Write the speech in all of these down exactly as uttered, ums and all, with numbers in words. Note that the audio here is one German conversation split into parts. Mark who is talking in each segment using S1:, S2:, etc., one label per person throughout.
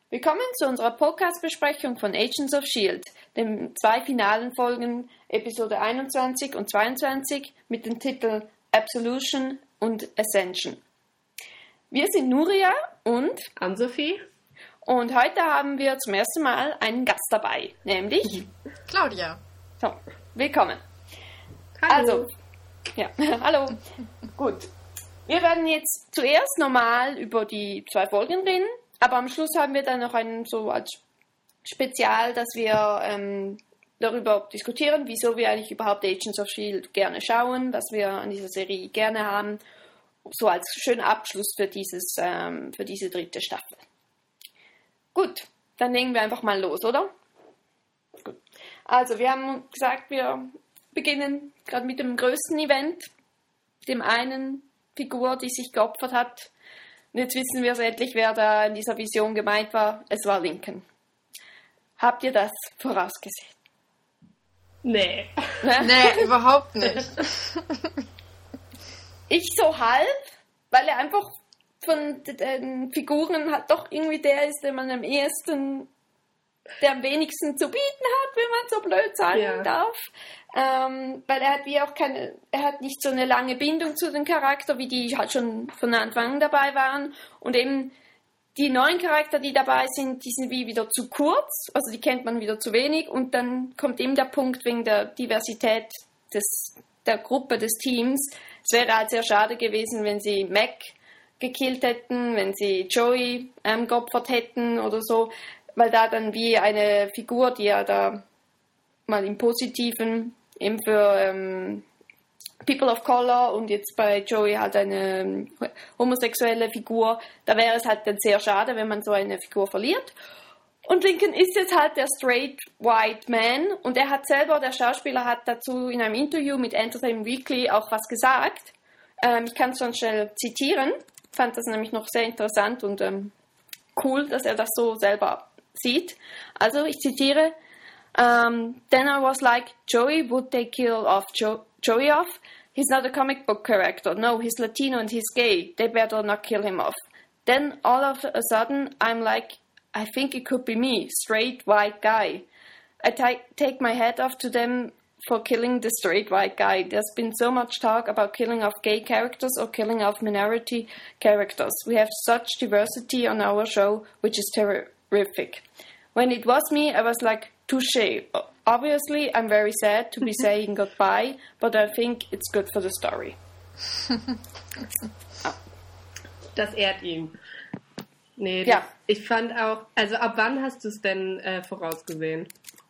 S1: Willkommen zu unserer Podcast-Besprechung von Agents of S H I E L D, den zwei finalen Folgen, Episode einundzwanzig und zweiundzwanzig, mit dem Titel Absolution und Ascension. Wir sind Nuria und
S2: Ann-Sophie.
S1: Und heute haben wir zum ersten Mal einen Gast dabei, nämlich
S3: Claudia.
S1: So, willkommen.
S2: Hallo.
S1: Also, ja, hallo. Gut. Wir werden jetzt zuerst normal über die zwei Folgen reden, aber am Schluss haben wir dann noch einen so als Spezial, dass wir ähm, darüber diskutieren, wieso wir eigentlich überhaupt Agents of S H I E L D gerne schauen, was wir an dieser Serie gerne haben, so als schöner Abschluss für, dieses, ähm, für diese dritte Staffel. Gut, dann legen wir einfach mal los, oder? Gut. Also, wir haben gesagt, wir beginnen gerade mit dem größten Event, dem einen Figur, die sich geopfert hat. Und jetzt wissen wir es endlich, wer da in dieser Vision gemeint war. Es war Lincoln. Habt ihr das vorausgesehen?
S2: Nee.
S3: Nee, überhaupt nicht.
S1: Ich so halb, weil er einfach von den Figuren halt doch irgendwie der ist, der man am ehesten, der am wenigsten zu bieten hat, wenn man so blöd sagen
S2: ja.
S1: darf. Ähm, weil er hat wie auch keine, er hat nicht so eine lange Bindung zu dem Charakter, wie die halt schon von Anfang an dabei waren. Und eben die neuen Charakter, die dabei sind, die sind wie wieder zu kurz, also die kennt man wieder zu wenig. Und dann kommt eben der Punkt wegen der Diversität des, der Gruppe, des Teams. Es wäre halt sehr schade gewesen, wenn sie Mac gekillt hätten, wenn sie Joey ähm, geopfert hätten oder so, weil da dann wie eine Figur, die ja da mal im Positiven eben für ähm, People of Color und jetzt bei Joey halt eine ähm, homosexuelle Figur, da wäre es halt dann sehr schade, wenn man so eine Figur verliert. Und Lincoln ist jetzt halt der straight white man und er hat selber, der Schauspieler hat dazu in einem Interview mit Entertainment Weekly auch was gesagt. Ähm, ich kann es schon schnell zitieren. Ich fand das nämlich noch sehr interessant und ähm, cool, dass er das so selber sieht. Also, ich zitiere, um, then I was like, Joey, would they kill off jo- Joey off? He's not a comic book character. No, he's Latino and he's gay. They better not kill him off. Then all of a sudden, I'm like, I think it could be me, straight white guy. I t- take my hat off to them for killing the straight white guy. There's been so much talk about killing off gay characters or killing off minority characters. We have such diversity on our show, which is terrific. When it was me, I was like, touché. Obviously, I'm very sad to be saying goodbye, but I think it's good for the story.
S2: ah. Das ehrt ihn. Nee,
S1: ja.
S2: Das, ich fand auch, also ab wann hast du es denn äh, vorausgesehen?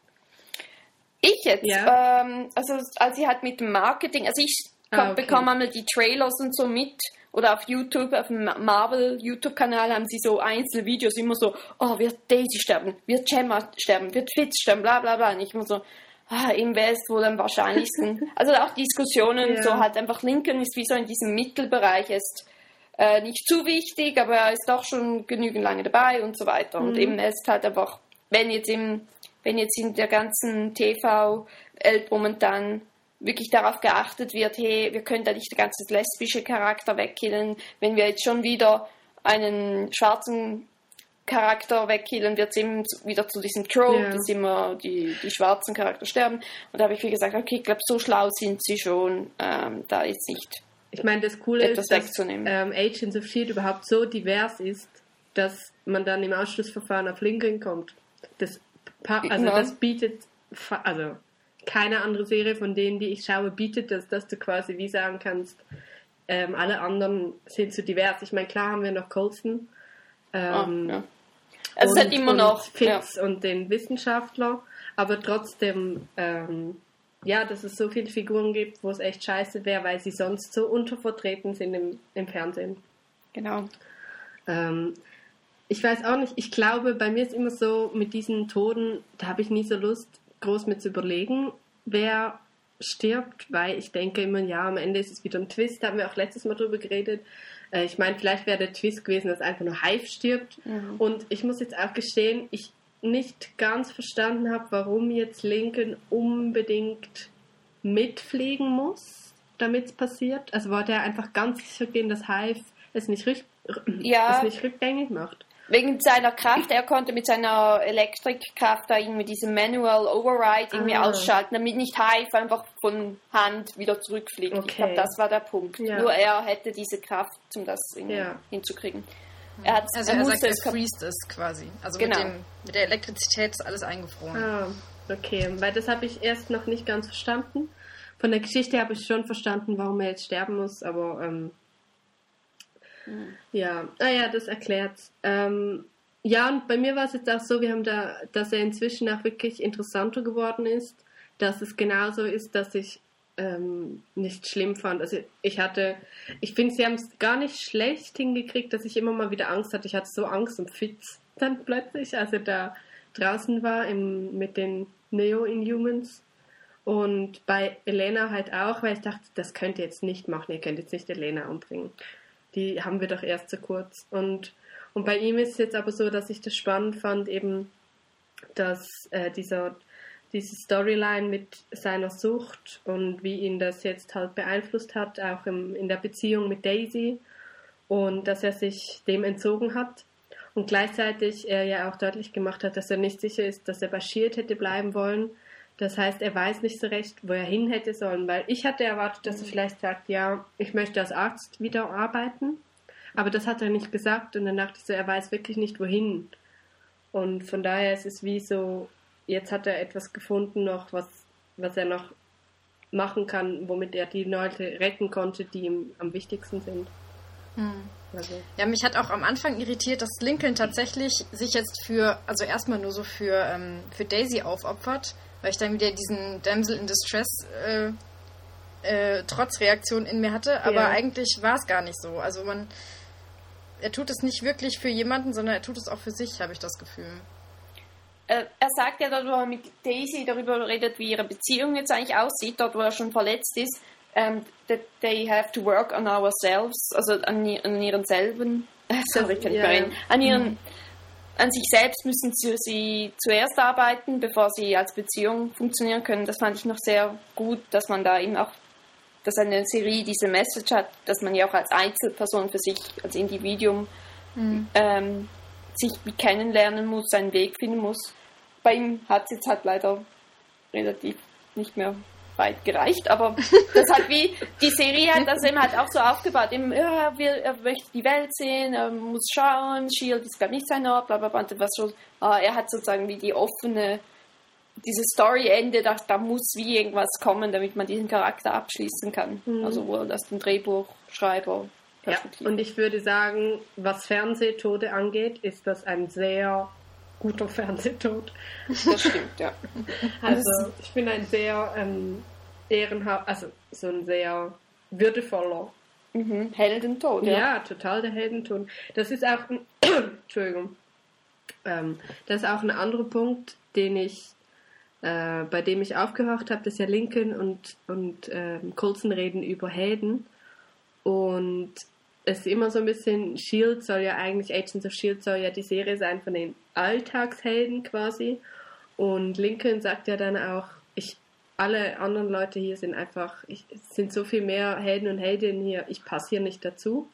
S1: Ich jetzt?
S2: Ja.
S1: Ähm, also als ich halt mit dem Marketing, also ich
S2: ah, okay.
S1: bekomme einmal die Trailers und so mit, oder auf YouTube, auf dem Marvel-YouTube-Kanal haben sie so einzelne Videos, immer so, oh, wird Daisy sterben, wird Gemma sterben, wird Fitz sterben, bla bla bla. Und ich immer so, ah, ihm wäre es wohl am wahrscheinlichsten. Also auch Diskussionen, ja. So halt einfach Lincoln ist wie so in diesem Mittelbereich, ist äh, nicht zu wichtig, aber er ist doch schon genügend lange dabei und so weiter. Mhm. Und eben er ist halt einfach, wenn jetzt im, wenn jetzt in der ganzen T V-Welt momentan wirklich darauf geachtet wird, hey, wir können da nicht den ganzen lesbische Charakter wegkillen. Wenn wir jetzt schon wieder einen schwarzen Charakter wegkillen, wird es eben wieder zu diesem Trope, ja. Dass immer die, die schwarzen Charakter sterben. Und da habe ich wie gesagt, okay, ich glaube, so schlau sind sie schon, ähm, da jetzt nicht
S2: ich meine, das Coole
S1: etwas
S2: ist, dass
S1: wegzunehmen.
S2: Ähm, Agents of S H I E L D überhaupt so divers ist, dass man dann im Ausschlussverfahren auf Lincoln kommt. Das, also ja. Das bietet, also keine andere Serie von denen, die ich schaue, bietet das, dass du quasi wie sagen kannst, ähm, alle anderen sind zu divers. Ich meine, klar haben wir noch Coulson ähm,
S1: oh, ja. Also
S2: und,
S1: es hat immer noch
S2: Fitz
S1: ja.
S2: und den Wissenschaftler, aber trotzdem, ähm, ja, dass es so viele Figuren gibt, wo es echt scheiße wäre, weil sie sonst so untervertreten sind im, im Fernsehen.
S1: Genau.
S2: Ähm, ich weiß auch nicht, ich glaube, bei mir ist immer so, mit diesen Toten, da habe ich nie so Lust, groß mit zu überlegen, wer stirbt, weil ich denke immer, ja, am Ende ist es wieder ein Twist, da haben wir auch letztes Mal drüber geredet. Äh, ich meine, vielleicht wäre der Twist gewesen, dass einfach nur Hive stirbt. Mhm. Und ich muss jetzt auch gestehen, ich nicht ganz verstanden habe, warum jetzt Lincoln unbedingt mitfliegen muss, damit es passiert. Also wollte er einfach ganz sicher gehen, dass Hive es nicht, rück-
S1: ja.
S2: es nicht rückgängig macht.
S1: wegen seiner Kraft, er konnte mit seiner Elektrikkraft da irgendwie diesen Manual Override irgendwie
S2: Ah.
S1: ausschalten, damit nicht Hive einfach von Hand wieder zurückfliegt.
S2: Okay.
S1: Ich glaube, das war der Punkt.
S2: Ja.
S1: Nur er hätte diese Kraft, um das irgendwie
S2: Ja.
S1: hinzukriegen. Er, hat,
S3: Also
S1: er,
S3: er
S1: musste
S3: sagt, er
S1: es kap-
S3: freest es quasi. Also
S1: Genau.
S3: mit, dem, mit der Elektrizität ist alles eingefroren.
S2: Ah, okay. Weil das habe ich erst noch nicht ganz verstanden. Von der Geschichte habe ich schon verstanden, warum er jetzt sterben muss, aber ähm,
S1: Mhm.
S2: ja, ah ja, das erklärt's. Ähm, ja, und bei mir war es jetzt auch so, wir haben da, dass er inzwischen auch wirklich interessanter geworden ist, dass es genauso ist, dass ich ähm, nicht schlimm fand. Also ich hatte, ich finde, sie haben es gar nicht schlecht hingekriegt, dass ich immer mal wieder Angst hatte. Ich hatte so Angst um Fitz dann plötzlich, als er da draußen war im, mit den Neo-Inhumans. Und bei Elena halt auch, weil ich dachte, das könnt ihr jetzt nicht machen, ihr könnt jetzt nicht Elena umbringen. Die haben wir doch erst so kurz. Und, und bei ihm ist es jetzt aber so, dass ich das spannend fand, eben, dass äh, dieser, diese Storyline mit seiner Sucht und wie ihn das jetzt halt beeinflusst hat, auch im, in der Beziehung mit Daisy, und dass er sich dem entzogen hat. Und gleichzeitig er ja auch deutlich gemacht hat, dass er nicht sicher ist, dass er bei S H I E L D hätte bleiben wollen. Das heißt, er weiß nicht so recht, wo er hin hätte sollen, weil ich hatte erwartet, dass er vielleicht sagt, ja, ich möchte als Arzt wieder arbeiten, aber das hat er nicht gesagt, und dann dachte ich so, er weiß wirklich nicht, wohin. Und von daher ist es wie so, jetzt hat er etwas gefunden noch, was, was er noch machen kann, womit er die Leute retten konnte, die ihm am wichtigsten sind.
S3: Hm.
S2: Also,
S3: Ja, mich hat auch am Anfang irritiert, dass Lincoln tatsächlich sich jetzt für, also erstmal nur so für, ähm, für Daisy aufopfert, weil ich dann wieder diesen Damsel in Distress äh, äh, Trotzreaktion in mir hatte, aber
S2: Ja.
S3: eigentlich war es gar nicht so. Also man, er tut es nicht wirklich für jemanden, sondern er tut es auch für sich, habe ich das Gefühl.
S1: Äh, er sagt ja dort, wo er mit Daisy darüber redet, wie ihre Beziehung jetzt eigentlich aussieht, dort wo er schon verletzt ist, ähm, that they have to work on ourselves, also an, an ihren selben, äh, sorry, ich kann nicht
S2: Ja,
S1: mehr
S2: ja.
S1: reden, an ihren, an sich selbst müssen sie, sie zuerst arbeiten, bevor sie als Beziehung funktionieren können. Das fand ich noch sehr gut, dass man da eben auch, dass eine Serie diese Message hat, dass man ja auch als Einzelperson für sich, als Individuum ähm, sich wie kennenlernen muss, seinen Weg finden muss. Bei ihm hat es jetzt halt leider relativ nicht mehr weit gereicht, aber das hat wie, die Serie hat das eben halt auch so aufgebaut, eben, ja, wir, er möchte die Welt sehen, er muss schauen, S H I E L D ist glaube nicht sein Ort, bla bla bla, und was so, ah, er hat sozusagen wie die offene, dieses Story-Ende, da, da muss wie irgendwas kommen, damit man diesen Charakter abschließen kann,
S2: Mhm.
S1: also wohl aus dem Drehbuchschreiber
S2: ja.
S1: Perspektive.
S2: Und ich würde sagen, was Fernsehtode angeht, ist das ein sehr guter Fernsehtod.
S1: Das stimmt, ja.
S2: Also ich bin ein sehr ähm, ehrenhaft, also so ein sehr würdevoller.
S1: Mhm. Heldentod,
S2: Ja,
S1: ja.
S2: total der Heldentod. Das ist auch ein, Entschuldigung, ähm, das ist auch ein anderer Punkt, den ich, äh, bei dem ich aufgehört habe, dass ja Lincoln und, und ähm, Coulson reden über Helden, und es ist immer so ein bisschen, S H I E L D soll ja eigentlich, Agents of S H I E L D soll ja die Serie sein von den Alltagshelden quasi, und Lincoln sagt ja dann auch, ich, alle anderen Leute hier sind einfach, ich, es sind so viel mehr Helden und Heldinnen hier, ich passe hier nicht dazu.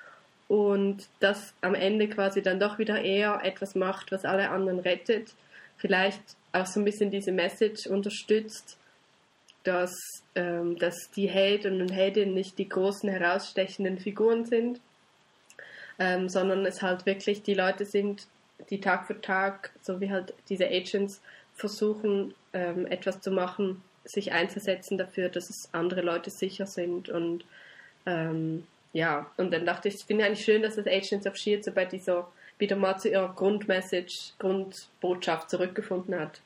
S2: Und das am Ende quasi dann doch wieder eher etwas macht, was alle anderen rettet. Vielleicht auch so ein bisschen diese Message unterstützt, dass, ähm, dass die Helden und Heldinnen nicht die großen herausstechenden Figuren sind, ähm, sondern es halt wirklich die Leute sind, die Tag für Tag, so wie halt diese Agents, versuchen, ähm, etwas zu machen, sich einzusetzen dafür, dass es andere Leute sicher sind. Und ähm, ja, und dann dachte ich, ich finde eigentlich schön, dass das Agents of S H I E L D so bei dieser wieder mal zu ihrer Grundmessage, Grundbotschaft zurückgefunden hat.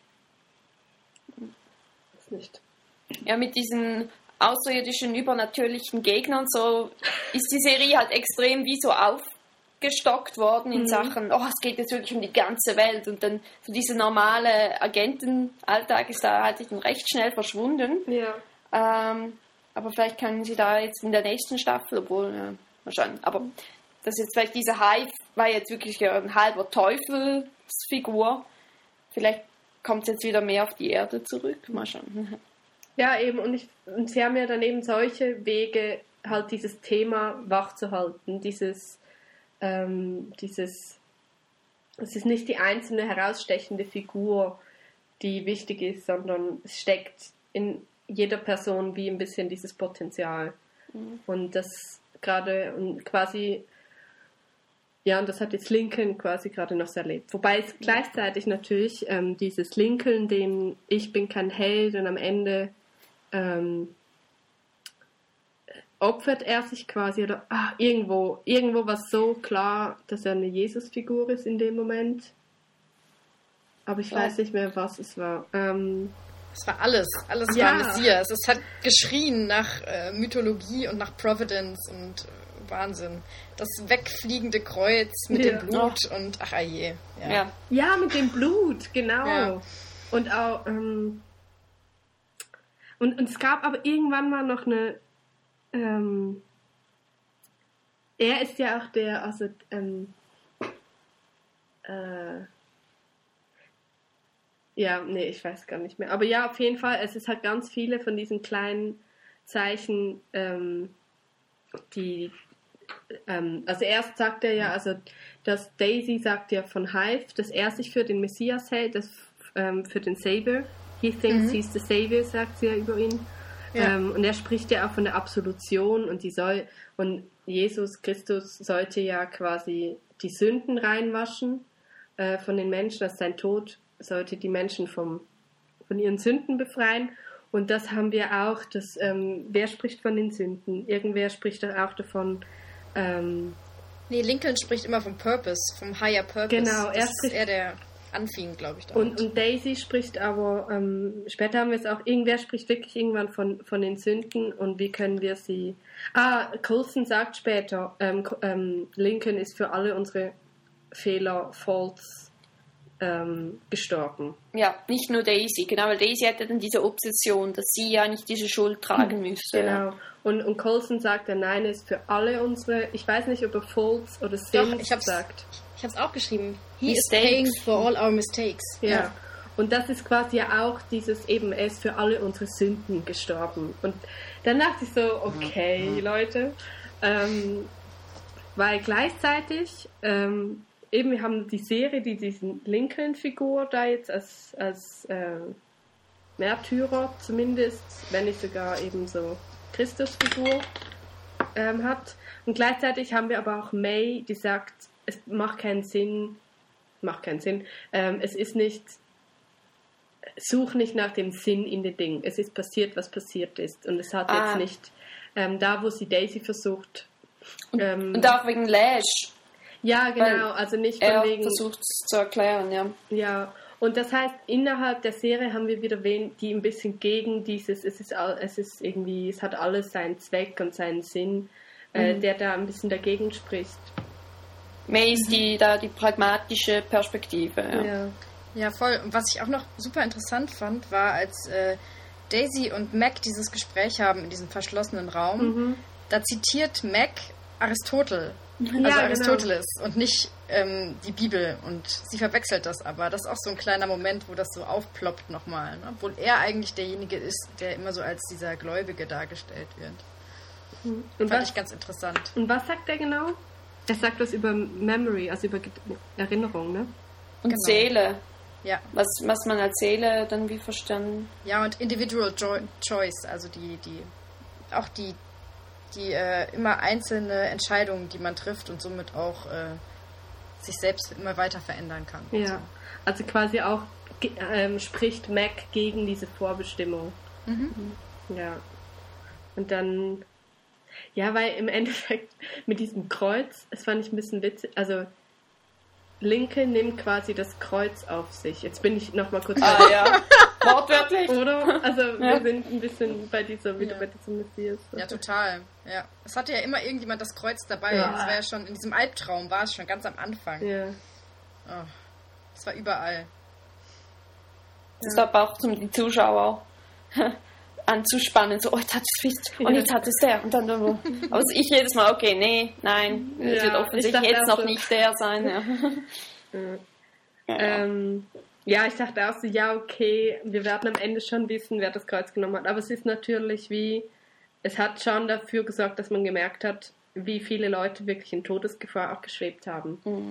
S2: Das nicht.
S1: Ja, mit diesen außerirdischen, übernatürlichen Gegnern so ist die Serie halt extrem wie so aufgestockt worden in
S2: Mhm.
S1: Sachen, oh, es geht jetzt wirklich um die ganze Welt, und dann so dieser normale Agentenalltag ist da halt dann recht schnell verschwunden.
S2: Ja.
S1: Ähm, aber vielleicht können sie da jetzt in der nächsten Staffel, obwohl, ja, mal schauen. Aber das jetzt vielleicht dieser Hive war jetzt wirklich ein halber Teufelsfigur. Vielleicht kommt es jetzt wieder mehr auf die Erde zurück. Mal schauen.
S2: Ja, eben, und, ich, und sie haben ja dann eben solche Wege, halt dieses Thema wach zu halten, dieses, ähm, dieses es ist nicht die einzelne herausstechende Figur, die wichtig ist, sondern es steckt in jeder Person wie ein bisschen dieses Potenzial. Mhm. Und das gerade und quasi, ja, und das hat jetzt Lincoln quasi gerade noch so erlebt. Wobei es gleichzeitig natürlich ähm, dieses Lincoln, dem ich bin kein Held und am Ende ähm, opfert er sich quasi oder ah, irgendwo, irgendwo war so klar, dass er eine Jesus-Figur ist in dem Moment. Aber ich ja. weiß nicht mehr, was es war. Ähm,
S3: es war alles. Alles
S2: ja.
S3: war Messias. Es hat geschrien nach äh, Mythologie und nach Providence und äh, Wahnsinn. Das wegfliegende Kreuz mit ja. dem Blut oh. und ach je. Ja.
S2: Ja. ja, mit dem Blut, genau. Ja. Und auch ähm, und, und es gab aber irgendwann mal noch eine ähm, er ist ja auch der, also ähm, äh, ja, nee, ich weiß gar nicht mehr. Aber ja, auf jeden Fall, es ist halt ganz viele von diesen kleinen Zeichen, ähm, die, ähm, also erst sagt er ja, also, dass Daisy sagt ja von Hive, dass er sich für den Messias hält, das, ähm, für den Savior. He thinks mhm. he's the Savior, sagt sie ja über ihn. Ja. Ähm, und er spricht ja auch von der Absolution und die soll, und Jesus Christus sollte ja quasi die Sünden reinwaschen äh, von den Menschen, dass sein Tod sollte die Menschen vom, von ihren Sünden befreien. Und das haben wir auch, dass, ähm, wer spricht von den Sünden? Irgendwer spricht doch auch davon. Ähm,
S3: nee, Lincoln spricht immer vom Purpose, vom Higher Purpose.
S2: Genau, er
S3: das
S2: spricht,
S3: ist er, der anfing, glaube ich. Damit.
S2: Und, und Daisy spricht aber, ähm, später haben wir es auch, irgendwer spricht wirklich irgendwann von, von den Sünden und wie können wir sie... Ah, Coulson sagt später, ähm, ähm, Lincoln ist für alle unsere Fehler, Faults, Ähm, gestorben.
S1: Ja, nicht nur Daisy, genau, weil Daisy hatte dann diese Obsession, dass sie ja nicht diese Schuld tragen müsste.
S2: Genau. Und, und Coulson sagt, der Nein ist für alle unsere, ich weiß nicht, ob er Faults oder Sins
S3: Doch, ich hab's,
S2: sagt.
S3: Ich habe es auch geschrieben.
S1: He is paying
S3: for all our mistakes.
S2: Ja. ja. Und das ist quasi ja auch dieses eben, er ist für alle unsere Sünden gestorben. Und dann dachte ich so, okay, mhm. Leute, ähm, weil gleichzeitig ähm, eben, wir haben die Serie, die diesen Lincoln-Figur da jetzt als, als äh, Märtyrer zumindest, wenn nicht sogar eben so Christusfigur ähm, hat. Und gleichzeitig haben wir aber auch May, die sagt, es macht keinen Sinn, macht keinen Sinn, ähm, es ist nicht, such nicht nach dem Sinn in den Dingen. Es ist passiert, was passiert ist. Und es hat ah. jetzt nicht, ähm, da wo sie Daisy versucht.
S1: Ähm, und auch wegen Lash.
S2: Ja, genau, also nicht von
S1: er
S2: wegen...
S1: Er versucht es zu erklären, ja.
S2: Ja, und das heißt, innerhalb der Serie haben wir wieder wen, die ein bisschen gegen dieses, es ist, es ist irgendwie, es hat alles seinen Zweck und seinen Sinn, mhm. äh, der da ein bisschen dagegen spricht.
S1: May ist die, da die pragmatische Perspektive, ja.
S2: Ja,
S3: ja voll. Und was ich auch noch super interessant fand, war, als äh, Daisy und Mac dieses Gespräch haben in diesem verschlossenen Raum, mhm. da zitiert Mac Aristotel. Also ja, Aristoteles genau. und nicht ähm, die Bibel. Und sie verwechselt das aber. Das ist auch so ein kleiner Moment, wo das so aufploppt nochmal. Ne? Obwohl er eigentlich derjenige ist, der immer so als dieser Gläubige dargestellt wird. Und fand was, ich ganz interessant.
S2: Und was sagt er genau? Er sagt das über Memory, also über Erinnerung, ne?
S1: Und genau. Seele.
S3: Ja.
S1: Was, was man als Seele dann wie verstanden.
S3: Ja, und Individual jo- Choice, also die, die, auch die die äh, immer einzelne Entscheidungen, die man trifft und somit auch äh, sich selbst immer weiter verändern kann.
S2: Ja, so. Also quasi auch ähm, spricht Mac gegen diese Vorbestimmung.
S3: Mhm.
S2: Ja. Und dann, ja, weil im Endeffekt mit diesem Kreuz, es fand ich ein bisschen witzig, also Lincoln nimmt quasi das Kreuz auf sich. Jetzt bin ich nochmal kurz...
S1: Ah, ja. Wortwörtlich.
S2: Oder? Also
S1: ja.
S2: wir sind ein bisschen bei dieser, wieder
S3: ja.
S2: bei diesem Messias.
S3: Ja, total. Ja. Es hatte ja immer irgendjemand das Kreuz dabei.
S2: Ja.
S3: Das war ja schon, in diesem Albtraum war es schon ganz am Anfang.
S2: Ja.
S3: Oh, es war überall.
S1: Das ist aber auch zum die Zuschauer anzuspannen, so, oh, jetzt hat es Fist und jetzt hat es der und dann, dann aber also ich jedes Mal, okay, nee, nein, es ja, wird offensichtlich jetzt noch so. Nicht der sein, ja.
S2: Ja. Ja. Ähm, ja, ich dachte auch so, ja, okay, wir werden am Ende schon wissen, wer das Kreuz genommen hat, aber es ist natürlich wie, es hat schon dafür gesorgt, dass man gemerkt hat, wie viele Leute wirklich in Todesgefahr auch geschwebt haben.
S1: Mhm.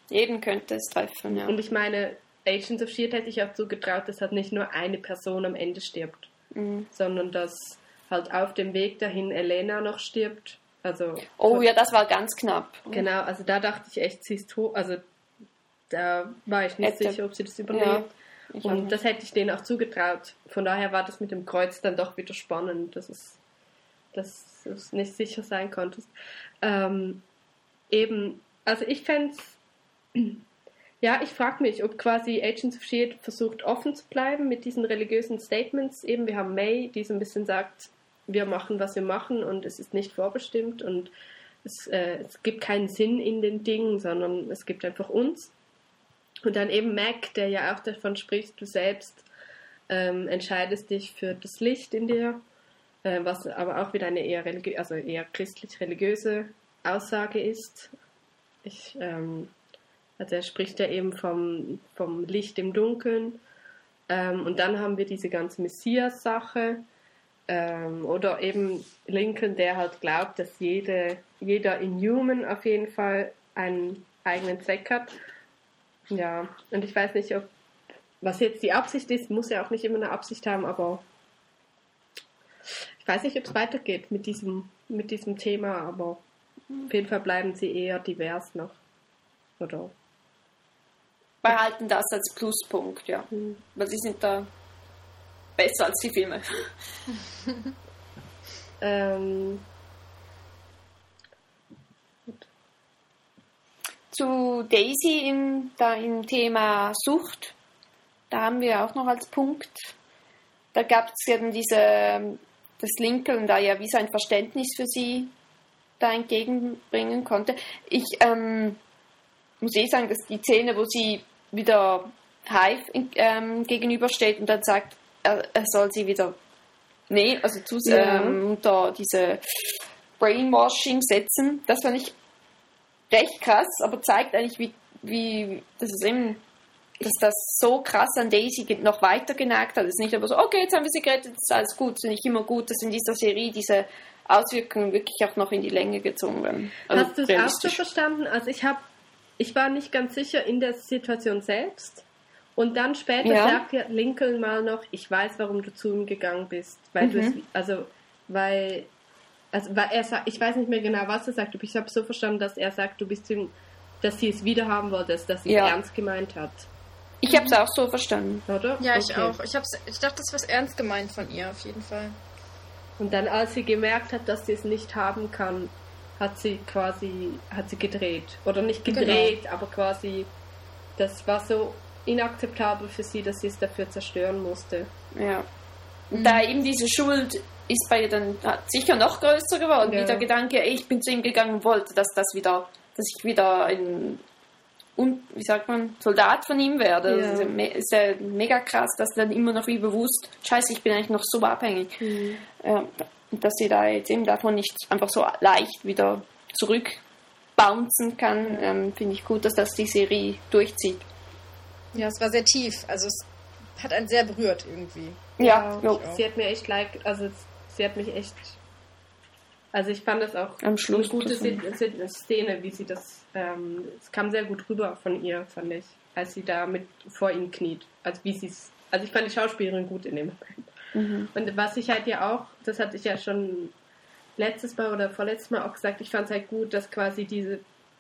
S1: jeden könnte es treffen, ja.
S2: Und ich meine, Agents of S H I E L D hätte ich auch zugetraut, dass halt nicht nur eine Person am Ende stirbt,
S1: Mhm.
S2: sondern dass halt auf dem Weg dahin Elena noch stirbt. Also,
S1: Oh ja, das war ganz knapp.
S2: genau, also da dachte ich echt, sie ist tot. Also da war ich nicht
S1: Hätte-
S2: sicher, ob sie das überlebt.
S1: Ja, ich auch
S2: Und
S1: nicht.
S2: das hätte ich denen auch zugetraut. Von daher war das mit dem Kreuz dann doch wieder spannend, dass es, dass du es nicht sicher sein konntest. Ähm, eben, also ich fände es, ja, ich frage mich, ob quasi Agents of S H I E L D versucht offen zu bleiben mit diesen religiösen Statements. Eben, wir haben May, die so ein bisschen sagt, wir machen, was wir machen und es ist nicht vorbestimmt und es, äh, es gibt keinen Sinn in den Dingen, sondern es gibt einfach uns. Und dann eben Mac, der ja auch davon spricht, du selbst ähm, entscheidest dich für das Licht in dir, äh, was aber auch wieder eine eher, religi- also eher christlich-religiöse Aussage ist. Ich, ähm, also er spricht ja eben vom, vom Licht im Dunkeln. Ähm, und dann haben wir diese ganze Messias-Sache. Ähm, oder eben Lincoln, der halt glaubt, dass jede, jeder Inhuman auf jeden Fall einen eigenen Zweck hat. Ja, und ich weiß nicht, ob was jetzt die Absicht ist, muss ja auch nicht immer eine Absicht haben, aber ich weiß nicht, ob es weitergeht mit diesem, mit diesem Thema, aber auf jeden Fall bleiben sie eher divers noch. Oder?
S1: Behalten das als Pluspunkt, ja.
S2: Mhm.
S1: Weil sie sind da besser als die Filme.
S2: Ähm,
S1: Zu Daisy im, da im Thema Sucht, da haben wir auch noch als Punkt, da gab es ja dann diese, das Lincoln da ja wie sein Verständnis für sie da entgegenbringen konnte. Ich ähm, muss eh sagen, dass die Szene, wo sie wieder Hive ähm, gegenübersteht und dann sagt, er, er soll sie wieder nee, also zu,
S2: Ja.
S1: ähm, unter diese Brainwashing setzen, das fand ich recht krass, aber zeigt eigentlich, wie, wie das ist eben, dass das so krass an Daisy noch weiter genagt hat. Es ist nicht aber so, okay, jetzt haben wir sie gerettet, jetzt ist alles gut. Es ist nicht immer gut, dass in dieser Serie diese Auswirkungen wirklich auch noch in die Länge gezogen werden. Also
S2: hast du es auch so
S1: realistisch.
S2: verstanden? Also ich habe, ich war nicht ganz sicher in der Situation selbst. Und dann später
S1: Ja.
S2: sagt ja Lincoln mal noch, ich weiß, warum du zu ihm gegangen bist. Weil du es,
S1: Mhm.
S2: also, weil, also, weil er sagt, ich weiß nicht mehr genau, was er sagt, aber ich habe so verstanden, dass er sagt, du bist ihm, dass sie es wieder haben wollte, dass sie
S1: Ja.
S2: es ernst gemeint hat.
S1: Ich habe es auch so verstanden.
S2: Oder?
S3: Ja, ich
S2: Okay.
S3: auch. Ich, hab's, ich dachte, das ist was ernst gemeint von ihr, auf jeden Fall.
S2: Und dann, als sie gemerkt hat, dass sie es nicht haben kann, hat sie quasi, hat sie gedreht. Oder nicht gedreht, aber quasi, das war so inakzeptabel für sie, dass sie es dafür zerstören musste.
S1: Ja. Und da eben diese Schuld ist bei ihr dann hat sicher noch größer geworden.
S2: Ja.
S1: Wie der Gedanke, ey, ich bin zu ihm gegangen und wollte, dass das wieder, dass ich wieder ein, un, wie sagt man, Soldat von ihm werde.
S2: Ja.
S1: Das ist ja, me- ist ja mega krass, dass dann immer noch wie bewusst, scheiße, ich bin eigentlich noch so abhängig.
S2: Mhm.
S1: Ja, und dass sie da jetzt eben davon nicht einfach so leicht wieder zurückbouncen kann, ähm, finde ich gut, dass das die Serie durchzieht.
S3: Ja, es war sehr tief. Also es hat einen sehr berührt irgendwie.
S1: Ja,
S2: Ja,
S1: jo.
S2: sie hat mir echt leid, also sie hat mich echt, also ich fand das auch
S1: Am Schluss
S2: eine gute
S1: das-
S2: Se- Szene, wie sie das, ähm, es kam sehr gut rüber von ihr, fand ich, als sie da mit vor ihm kniet, also wie sie es, also ich fand die Schauspielerin gut in dem Moment.
S1: Mhm.
S2: Und was ich halt ja auch, das hatte ich ja schon letztes Mal oder vorletztes Mal auch gesagt, ich fand es halt gut, dass quasi diese,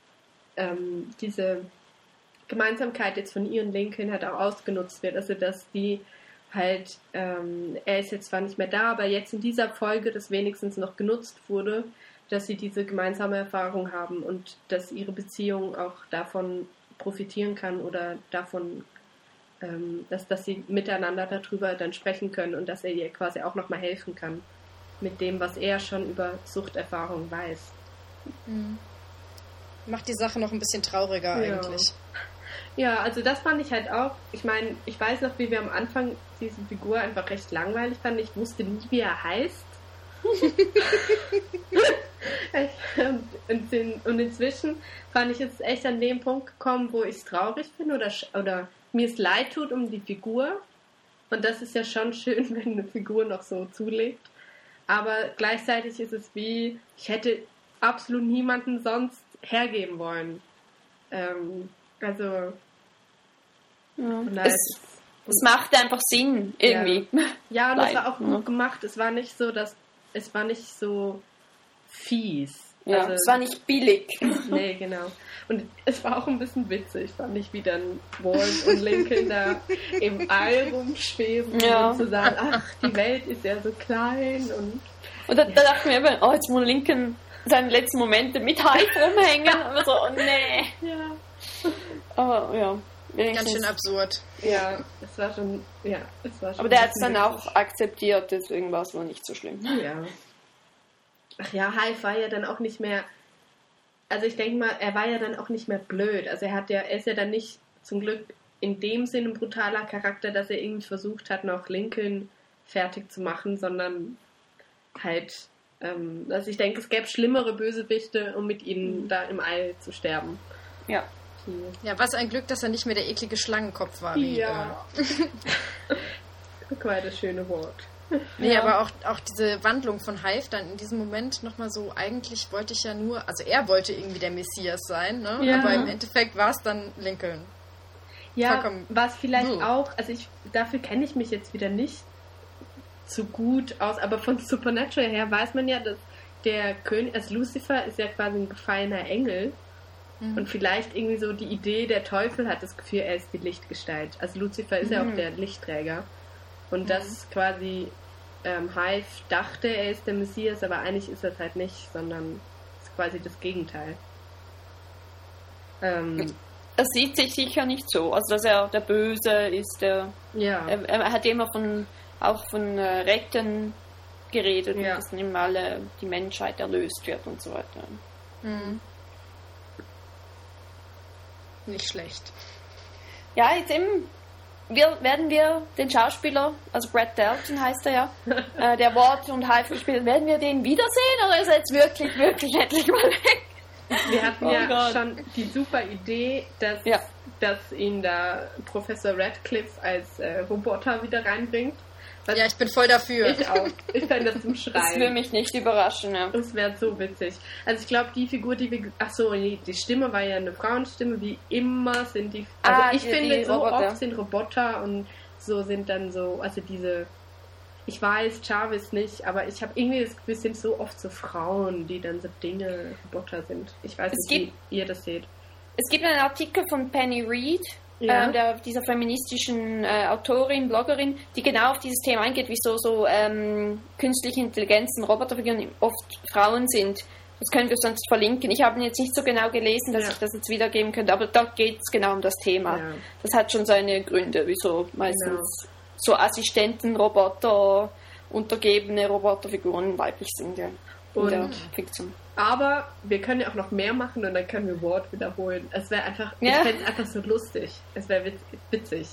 S2: ähm, diese Gemeinsamkeit jetzt von ihr und Lincoln halt auch ausgenutzt wird. Also dass die halt, ähm, er ist jetzt zwar nicht mehr da, aber jetzt in dieser Folge das wenigstens noch genutzt wurde, dass sie diese gemeinsame Erfahrung haben und dass ihre Beziehung auch davon profitieren kann oder davon, ähm, dass, dass sie miteinander darüber dann sprechen können und dass er ihr quasi auch nochmal helfen kann mit dem, was er schon über Suchterfahrung weiß.
S3: Mhm. Macht die Sache noch ein bisschen trauriger
S2: Ja.
S3: eigentlich.
S2: Ja, also das fand ich halt auch, ich meine, ich weiß noch, wie wir am Anfang diese Figur einfach recht langweilig fanden. Ich wusste nie, wie er heißt. und, in, und inzwischen fand ich jetzt echt an dem Punkt gekommen, wo ich traurig bin oder, oder mir es leid tut um die Figur. Und das ist ja schon schön, wenn eine Figur noch so zulegt. Aber gleichzeitig ist es wie, ich hätte absolut niemanden sonst hergeben wollen. Ähm, Also,
S1: ja. es, es macht einfach Sinn, irgendwie.
S2: Ja, ja und es war auch gut
S1: ja.
S2: gemacht. Es war nicht so, dass es war nicht so fies.
S1: Ja,
S2: also,
S1: es war nicht billig.
S2: Nee, genau. Und es war auch ein bisschen witzig, fand ich, wie dann Walt und Lincoln da im All rumschweben
S1: ja.
S2: und zu sagen, ach, die Welt ist ja so klein. Und,
S1: und da, da dachte ich mir eben, oh, jetzt muss Lincoln seine letzten Momente mit Hype rumhängen. Aber so, oh nee.
S2: Ja.
S1: Aber ja.
S3: Ganz schön absurd.
S2: Ja, es war schon, ja, es war schon.
S1: Aber der hat es dann auch akzeptiert, deswegen war es wohl nicht so schlimm.
S2: Ja. Ach ja, Hive war ja dann auch nicht mehr, also ich denke mal, er war ja dann auch nicht mehr blöd. Also er hat ja, er ist ja dann nicht zum Glück in dem Sinne ein brutaler Charakter, dass er irgendwie versucht hat, noch Lincoln fertig zu machen, sondern halt, ähm, also ich denke, es gäbe schlimmere Bösewichte, um mit ihnen mhm. da im All zu sterben.
S1: Ja.
S3: Ja, was ein Glück, dass er nicht mehr der eklige Schlangenkopf war. Wie,
S2: ja. Äh. Guck mal, das schöne Wort.
S3: Nee,
S1: ja.
S3: aber auch, auch diese Wandlung von Hive dann in diesem Moment nochmal so, eigentlich wollte ich ja nur, also er wollte irgendwie der Messias sein, ne?
S2: Ja.
S3: Aber im Endeffekt war es dann Lincoln.
S2: Ja, was vielleicht so. auch, also ich, dafür kenne ich mich jetzt wieder nicht so gut aus, aber von Supernatural her weiß man ja, dass der König, also Lucifer ist ja quasi ein gefallener Engel mhm. und vielleicht irgendwie so die Idee, der Teufel hat das Gefühl, er ist die Lichtgestalt. Also Lucifer ist mhm. ja auch der Lichtträger. Und das quasi ähm, Hive dachte, er ist der Messias, aber eigentlich ist das halt nicht, sondern ist quasi das Gegenteil. Ähm,
S1: er sieht sich sicher nicht so, also dass er der Böse ist, der,
S2: ja.
S1: er, er hat immer von, auch von äh, Retten geredet,
S2: ja.
S1: dass dann alle die Menschheit erlöst wird und so weiter.
S3: Mhm. Nicht schlecht.
S1: Ja, jetzt eben wir, werden wir den Schauspieler, also Brad Dalton heißt er ja, äh, der Walt und Hive gespielt, werden wir den wiedersehen oder ist er jetzt wirklich, wirklich endlich mal weg?
S2: Wir hatten
S1: oh
S2: ja
S1: Gott.
S2: schon die super Idee, dass,
S1: ja.
S2: dass ihn da Professor Radcliffe als äh, Roboter wieder reinbringt.
S3: Was ja, ich bin voll dafür.
S2: Ich auch. Ich fände das zum Schreien.
S1: Das würde mich nicht überraschen, ja.
S2: Das wäre so witzig. Also ich glaube, die Figur, die wir... Ach so, nee, die Stimme war ja eine Frauenstimme. Wie immer sind die... Also
S1: ah,
S2: ich
S1: die,
S2: finde,
S1: die
S2: so
S1: Roboter.
S2: oft sind Roboter und so sind dann so... Also diese... Ich weiß, Jarvis nicht, aber ich habe irgendwie das Gefühl, es sind so oft so Frauen, die dann so Dinge, Roboter sind. Ich weiß
S1: es
S2: nicht,
S1: gibt,
S2: wie ihr das seht.
S1: Es gibt einen Artikel von Penny Reed,
S2: ja.
S1: ähm, der, dieser feministischen äh, Autorin, Bloggerin, die genau auf dieses Thema eingeht, wieso so ähm, künstliche Intelligenzen, Roboterfiguren oft Frauen sind. Das können wir sonst verlinken. Ich habe ihn jetzt nicht so genau gelesen, dass
S2: ja.
S1: ich das jetzt wiedergeben könnte, aber dort geht es genau um das Thema.
S2: Ja.
S1: Das hat schon seine Gründe, wieso meistens genau. so Assistenten, Roboter, untergebene Roboterfiguren weiblich sind, ja. In
S2: und
S1: der Fiktion.
S2: Aber wir können ja auch noch mehr machen und dann können wir Wort wiederholen. Es wäre einfach,
S1: ja.
S2: ich fände es einfach so lustig. Es wäre witz, witzig.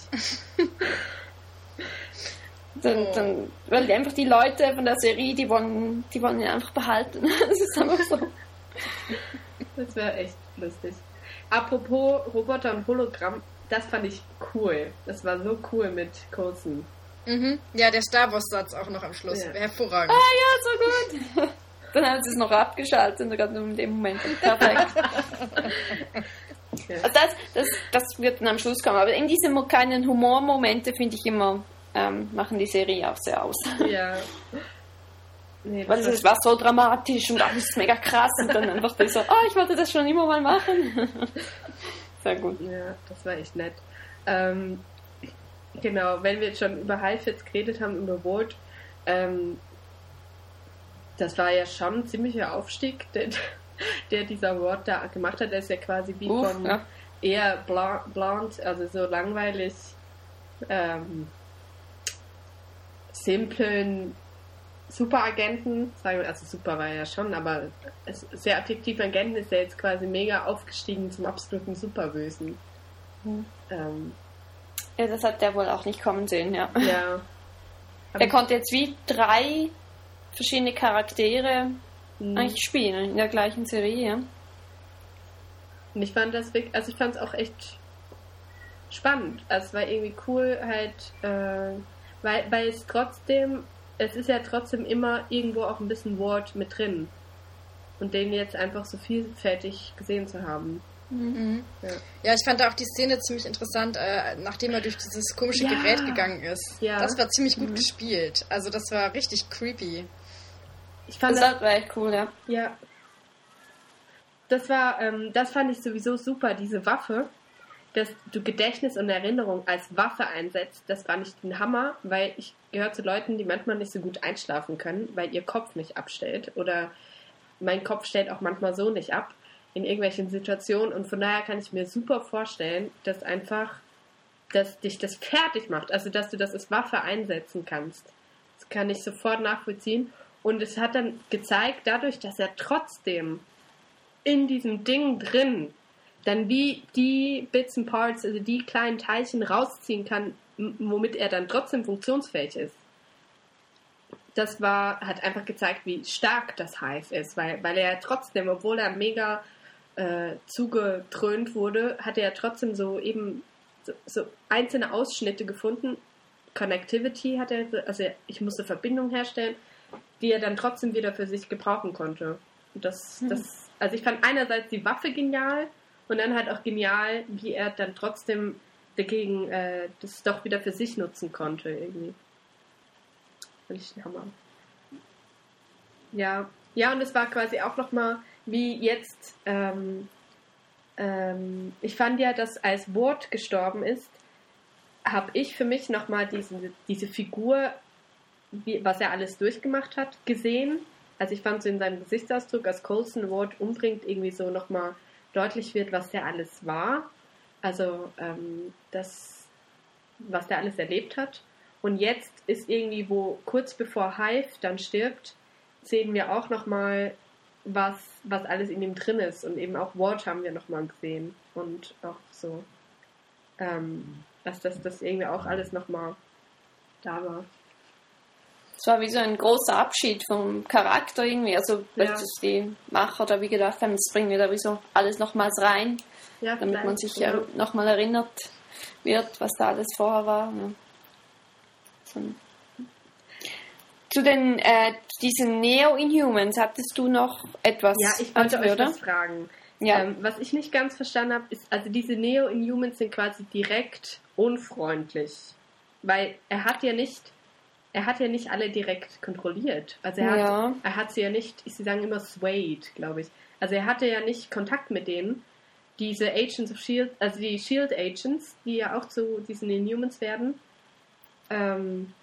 S1: dann, dann, weil die einfach die Leute von der Serie, die wollen, die wollen ihn einfach behalten. Das ist einfach so.
S2: Das wäre echt lustig. Apropos Roboter und Hologramm, das fand ich cool. Das war so cool mit Coulson.
S3: Mhm. Ja, der Star Wars-Satz auch noch am Schluss.
S2: Ja.
S3: Hervorragend.
S1: Ah ja, so gut. Dann haben sie es noch abgeschaltet, gerade in dem Moment. Perfekt.
S2: Ja.
S1: Also das, das, das wird dann am Schluss kommen. Aber in diesen kleinen Humormomente, finde ich immer, ähm, machen die Serie auch sehr aus.
S2: Ja. Nee,
S1: weil es war so dramatisch und alles ist mega krass und dann einfach so, oh, ich wollte das schon immer mal machen. Sehr gut.
S2: Ja, das war echt nett. Ähm, genau, wenn wir jetzt schon über Hive jetzt geredet haben, über Walt, ähm, das war ja schon ein ziemlicher Aufstieg, der, der dieser Walt da gemacht hat. Der ist ja quasi wie
S1: Uff,
S2: vom
S1: ja.
S2: eher blond, also so langweilig, ähm, simplen Superagenten, sagen wir, also super war er ja schon, aber es, sehr affektiver Agenten ist ja jetzt quasi mega aufgestiegen zum absoluten Superbösen.
S1: Mhm.
S2: Ähm,
S1: ja, das hat der wohl auch nicht kommen sehen, ja.
S2: ja.
S1: Der konnte jetzt wie drei verschiedene Charaktere mhm. eigentlich spielen in der gleichen Serie, ja.
S2: Und ich fand das wirklich, also ich fand es auch echt spannend. Also es war irgendwie cool halt, äh, weil, weil es trotzdem, es ist ja trotzdem immer irgendwo auch ein bisschen Walt mit drin. Und den jetzt einfach so vielfältig gesehen zu haben.
S3: Mhm. Ja. ja, ich fand da auch die Szene ziemlich interessant, äh, nachdem er durch dieses komische ja. Gerät gegangen ist. Ja. Das war ziemlich gut mhm. gespielt. Also das war richtig creepy.
S1: Ich fand das, das war echt cool, ja.
S2: Ja. Das war, ähm, das fand ich sowieso super, diese Waffe, dass du Gedächtnis und Erinnerung als Waffe einsetzt. Das fand ich den Hammer, weil ich gehöre zu Leuten, die manchmal nicht so gut einschlafen können, weil ihr Kopf nicht abstellt. Oder mein Kopf stellt auch manchmal so nicht ab in irgendwelchen Situationen. Und von daher kann ich mir super vorstellen, dass einfach, dass dich das fertig macht. Also, dass du das als Waffe einsetzen kannst. Das kann ich sofort nachvollziehen. Und es hat dann gezeigt, dadurch, dass er trotzdem in diesem Ding drin dann wie die Bits and Parts, also die kleinen Teilchen rausziehen kann, womit er dann trotzdem funktionsfähig ist. Das war, hat einfach gezeigt, wie stark das Hive ist, weil, weil er trotzdem, obwohl er mega äh, zugetrönt wurde, hat er trotzdem so eben so, so einzelne Ausschnitte gefunden. Connectivity hat er, also ich musste Verbindung herstellen, die er dann trotzdem wieder für sich gebrauchen konnte. Und das, hm. das, also ich fand einerseits die Waffe genial und dann halt auch genial, wie er dann trotzdem dagegen äh, das doch wieder für sich nutzen konnte irgendwie. Fand ich den Hammer. Ja, ja, und es war quasi auch nochmal, wie jetzt, ähm, ähm, ich fand ja, dass als Ward gestorben ist, habe ich für mich nochmal diese, diese Figur, wie, was er alles durchgemacht hat, gesehen. Also ich fand so in seinem Gesichtsausdruck, als Coulson Ward umbringt, irgendwie so nochmal deutlich wird, was der alles war. Also ähm, das, was der alles erlebt hat. Und jetzt ist irgendwie, wo kurz bevor Hive dann stirbt, sehen wir auch nochmal, was, was alles in ihm drin ist. Und eben auch Ward haben wir nochmal gesehen. Und auch so, ähm, dass das, das irgendwie auch alles nochmal da war.
S1: Es war wie so ein großer Abschied vom Charakter irgendwie. Also, weil
S2: ja.
S1: das die Macher da wie gedacht haben, das bringen wir da wie so alles nochmals rein,
S2: ja,
S1: damit man sich ja.
S2: ja.
S1: nochmal erinnert wird, was da alles vorher war. Ja. So. Zu den, äh, diesen Neo-Inhumans hattest du noch etwas?
S2: Ja, ich wollte euch was fragen.
S1: Ja.
S2: Ähm, was ich nicht ganz verstanden habe, ist, also diese Neo-Inhumans sind quasi direkt unfreundlich. Weil er hat ja nicht Er hat ja nicht alle direkt kontrolliert. Also er,
S1: ja.
S2: hat, er hat sie ja nicht, sie sagen immer swayed, glaube ich. Also er hatte ja nicht Kontakt mit denen. Diese Agents of S H I E L D, also die S H I E L D Agents, die ja auch zu diesen Inhumans werden. Ähm,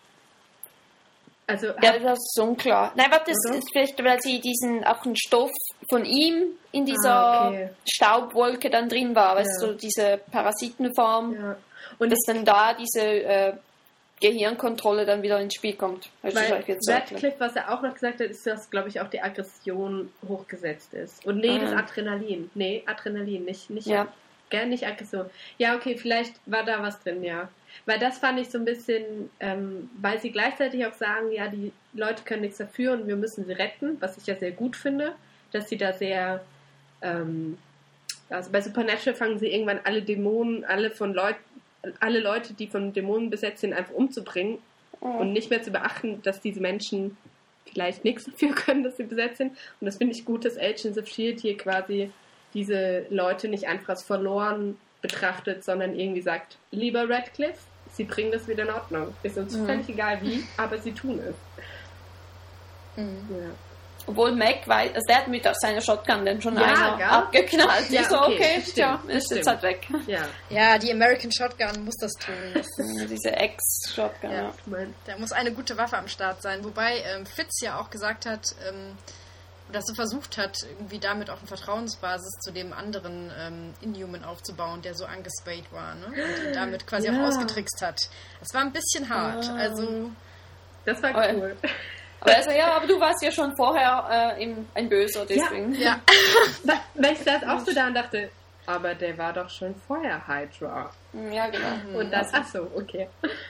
S2: also
S1: ja, das ist unklar. Nein, warte, das ist vielleicht, weil sie diesen, auch einen Stoff von ihm in dieser
S2: ah, okay.
S1: Staubwolke dann drin war, weißt
S2: ja.
S1: du, diese Parasitenform.
S2: Ja. Und
S1: dass dann da diese äh, Gehirnkontrolle dann wieder ins Spiel kommt.
S2: Weil Radcliffe, was er auch noch gesagt hat, ist, dass, glaube ich, auch die Aggression hochgesetzt ist. Und nee, ah. das Adrenalin. Nee, Adrenalin, nicht, nicht,
S1: ja.
S2: gell, nicht Aggression. Ja, okay, vielleicht war da was drin, ja. Weil das fand ich so ein bisschen, ähm, weil sie gleichzeitig auch sagen, ja, die Leute können nichts dafür und wir müssen sie retten, was ich ja sehr gut finde, dass sie da sehr, ähm, also bei Supernatural fangen sie irgendwann alle Dämonen, alle von Leuten, alle Leute, die von Dämonen besetzt sind, einfach umzubringen oh. und nicht mehr zu beachten, dass diese Menschen vielleicht nichts dafür können, dass sie besetzt sind. Und das finde ich gut, dass Agents of S H I E L D hier quasi diese Leute nicht einfach als verloren betrachtet, sondern irgendwie sagt, lieber Radcliffe, sie bringen das wieder in Ordnung. Ist uns mhm. völlig egal wie, aber sie tun es.
S1: Mhm. Ja. Obwohl Mac weiß, also der hat mit seiner Shotgun dann schon
S2: ja,
S1: einer
S2: gell?
S1: abgeknallt.
S2: Ja,
S1: ich so,
S2: okay,
S1: okay,
S2: stimmt,
S1: ja, ist jetzt halt weg.
S2: Ja.
S3: ja, die American Shotgun muss das tun. Das
S1: diese Ex-Shotgun, ja.
S3: ja. Da muss eine gute Waffe am Start sein. Wobei ähm, Fitz ja auch gesagt hat, ähm, dass er versucht hat, irgendwie damit auch eine Vertrauensbasis zu dem anderen ähm, Inhuman aufzubauen, der so angespayt war, ne? Und ihn damit quasi
S2: ja.
S3: auch ausgetrickst hat. Das war ein bisschen hart.
S1: Ah.
S3: Also
S2: das war cool.
S1: Aber also, ja, aber du warst ja schon vorher äh, im, ein Böser, deswegen.
S3: Ja.
S2: ja. Weil ich saß auch so da und dachte, aber der war doch schon vorher Hydra.
S1: Ja, genau.
S2: Und das, ach so, okay.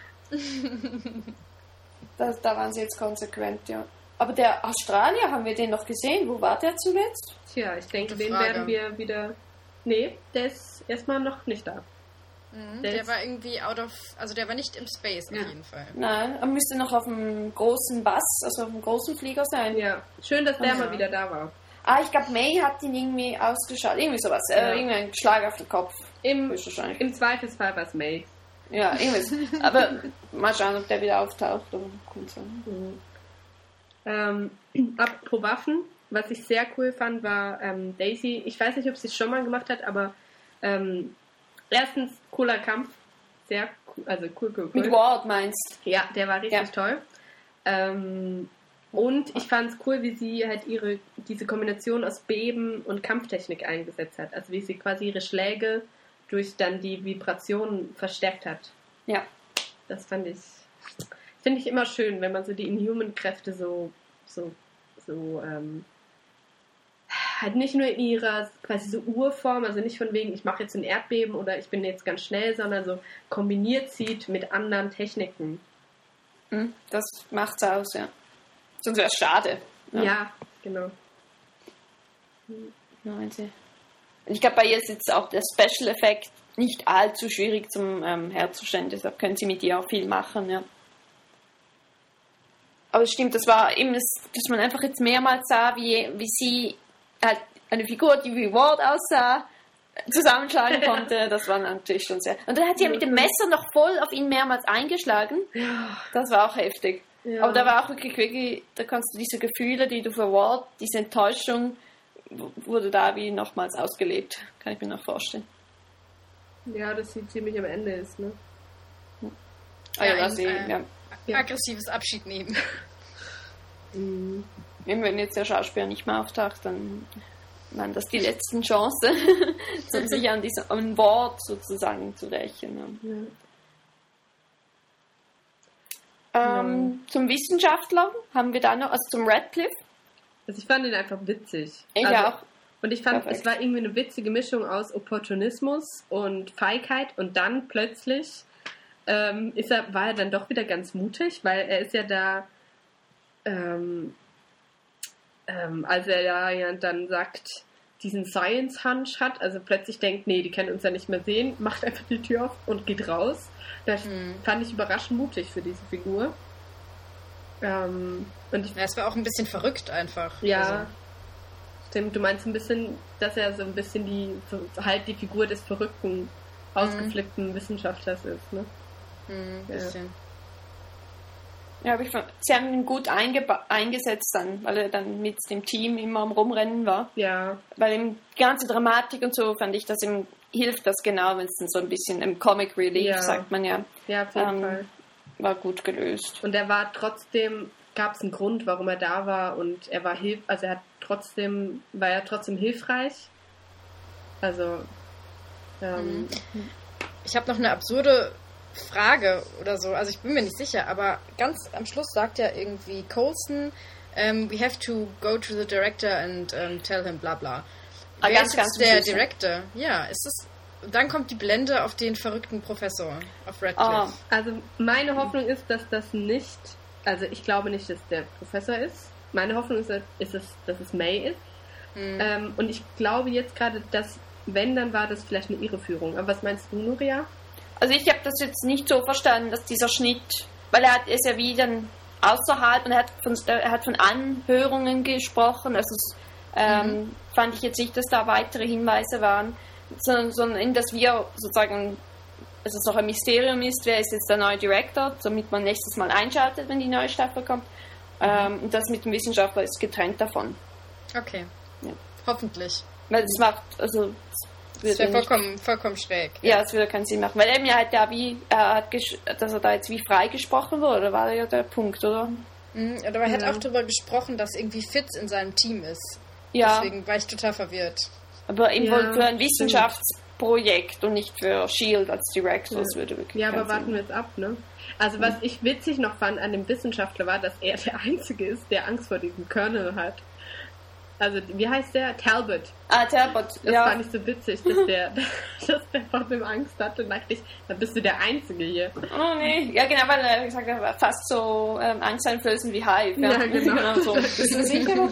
S1: Das, da waren sie jetzt konsequent, ja. Aber der Australier, haben wir den noch gesehen? Wo war der zuletzt?
S2: Tja, ich denke, den werden wir wieder... Nee, der ist erstmal noch nicht da.
S3: Mhm, der, der war irgendwie out of... Also der war nicht im Space ja. auf jeden Fall.
S1: Nein, er müsste noch auf dem großen Bus, also auf dem großen Flieger sein.
S2: Ja, schön, dass der ja. mal wieder da war.
S1: Ah, ich glaube, May hat ihn irgendwie ausgeschaltet. Irgendwie sowas.
S2: Ja.
S1: Äh, irgendwie ein Schlag auf den Kopf.
S2: Im,
S1: Wahrscheinlich.
S2: Im Zweifelsfall war es May.
S1: Ja, irgendwas. Aber mal schauen, ob der wieder auftaucht. Oder kommt so.
S2: Mhm. Ähm, apropos Waffen, was ich sehr cool fand, war ähm, Daisy. Ich weiß nicht, ob sie es schon mal gemacht hat, aber ähm, erstens cooler Kampf. Sehr cool, also cool, cool, cool.
S1: Mit Ward meinst
S2: Ja, der war richtig
S1: Ja.
S2: toll. Ähm, und ich fand es cool, wie sie halt ihre diese Kombination aus Beben und Kampftechnik eingesetzt hat. Also wie sie quasi ihre Schläge durch dann die Vibrationen verstärkt hat.
S1: Ja.
S2: Das fand ich, finde ich immer schön, wenn man so die Inhuman-Kräfte so, so, so, ähm, halt nicht nur in ihrer quasi so Urform, also nicht von wegen, ich mache jetzt ein Erdbeben oder ich bin jetzt ganz schnell, sondern so kombiniert sieht mit anderen Techniken.
S1: Hm, das macht's aus, ja. Sonst wäre es schade.
S2: Ja,
S1: Ja.
S2: genau.
S1: neunzehn. Und ich glaube, bei ihr ist jetzt auch der Special-Effekt nicht allzu schwierig zum ähm, herzustellen. Deshalb können sie mit ihr auch viel machen, ja. Aber es stimmt, das war eben, das, dass man einfach jetzt mehrmals sah, wie, wie sie halt eine Figur, die wie Ward aussah, zusammenschlagen konnte. Das war natürlich schon sehr... Und dann hat sie ja mit dem Messer noch voll auf ihn mehrmals eingeschlagen.
S2: Ja.
S1: Das war auch heftig.
S2: Ja.
S1: Aber da war auch wirklich, wirklich, da kannst du diese Gefühle, die du für Ward, diese Enttäuschung, w- wurde da wie nochmals ausgelebt. Kann ich mir noch vorstellen.
S2: Ja, dass sie ziemlich am Ende ist, ne?
S1: Ah, ja,
S3: Ja,
S1: was sie,
S3: ein, äh,
S1: ja.
S3: Aggressives Abschied nehmen.
S2: Mhm.
S1: Eben, wenn jetzt der Schauspieler nicht mehr auftaucht, dann waren das die letzten Chancen, so sich an diesem an Wort sozusagen zu rächen. Ja.
S2: Ja.
S1: Ähm, Zum Wissenschaftler haben wir da noch, also zum Radcliffe.
S2: Also ich fand ihn einfach witzig.
S1: Ich
S2: also,
S1: auch.
S2: Und ich fand,
S1: Perfekt.
S2: es war irgendwie eine witzige Mischung aus Opportunismus und Feigheit und dann plötzlich ähm, ist er, war er dann doch wieder ganz mutig, weil er ist ja da, ähm, ähm, als er ja, ja dann sagt, diesen Science-Hunch hat, also plötzlich denkt, nee, die können uns ja nicht mehr sehen, macht einfach die Tür auf und geht raus. Das
S3: Mhm.
S2: fand ich überraschend mutig für diese Figur. Ähm, und ich
S3: Ja, es war auch ein bisschen verrückt einfach.
S2: Ja,
S3: Also,
S2: stimmt. Du meinst ein bisschen, dass er so ein bisschen die, so halt die Figur des verrückten, ausgeflippten Wissenschaftlers ist, ne?
S3: mh, ein
S2: Ja.
S3: bisschen.
S1: Ja, aber ich fand, sie haben ihn gut eingeba- eingesetzt dann, weil er dann mit dem Team immer am Rumrennen war.
S2: Ja,
S1: Weil ihm die ganze Dramatik und so fand ich, dass ihm hilft das genau, wenn es dann so ein bisschen im Comic Relief,
S2: Ja.
S1: sagt man ja,
S2: ja, auf jeden
S1: ähm,
S2: Fall.
S1: war gut gelöst.
S2: Und er war trotzdem, gab es einen Grund, warum er da war und er war hilf, also er hat trotzdem, war er trotzdem hilfreich. Also, ähm,
S3: Ich habe noch eine absurde Frage oder so, also ich bin mir nicht sicher, aber ganz am Schluss sagt ja irgendwie Coulson, um, we have to go to the director and um, tell him bla bla.
S1: Ah,
S3: Wer
S1: ganz,
S3: ist
S1: ganz
S3: jetzt der
S1: am Schluss, ja.
S3: Director? Ja, ist es. Dann kommt die Blende auf den verrückten Professor, auf Radcliffe.
S1: Ah,
S2: also meine Hoffnung ist, dass das nicht, also ich glaube nicht, dass der Professor ist. Meine Hoffnung ist, ist es, dass es May ist.
S3: Hm.
S2: Ähm, und ich glaube jetzt gerade, dass, wenn, dann war das vielleicht eine Irreführung. Aber was meinst du, Nuria?
S1: Also ich habe das jetzt nicht so verstanden, dass dieser Schnitt, weil er hat, ist ja wie dann außerhalb und er hat von, er hat von Anhörungen gesprochen, also es, ähm,
S3: Mhm.
S1: fand ich jetzt nicht, dass da weitere Hinweise waren, sondern, sondern in, dass wir sozusagen, dass es noch ein Mysterium ist, wer ist jetzt der neue Director, damit man nächstes Mal einschaltet, wenn die neue Staffel kommt. Ähm, und das mit dem Wissenschaftler ist getrennt davon.
S3: Okay.
S1: Ja.
S3: Hoffentlich.
S1: Weil das macht, also
S3: Das wäre
S1: würde nicht-
S3: vollkommen, vollkommen schräg.
S1: Ja, es würde keinen Sinn machen. Weil er mir halt ja wie, er hat gesch- dass er da jetzt wie freigesprochen wurde, war ja der Punkt, oder?
S3: Mhm, aber er hat
S2: Ja.
S3: auch darüber gesprochen, dass irgendwie Fitz in seinem Team ist.
S1: Ja,
S3: Deswegen war ich total verwirrt.
S1: aber eben
S2: Ja,
S1: wohl für ein Wissenschaftsprojekt und nicht für S H I E L D als Director. Das würde wirklich
S2: Ja, aber
S1: keinen
S2: warten
S1: Sinn
S2: wir jetzt ab, ne? Also was ich witzig noch fand an dem Wissenschaftler war, dass er der Einzige ist, der Angst vor diesem Colonel hat. Also, wie heißt der? Talbot.
S1: Ah, Talbot,
S2: Das
S1: ja.
S2: fand ich so witzig, dass der, dass der vor dem Angst hatte. Und dachte ich, dann bist du der Einzige hier.
S1: Oh nee, ja genau, weil er gesagt hat, er war fast so ähm, angsteinflößend wie Hive. Ja,
S2: Ja, genau.
S1: so. Bist du sicher?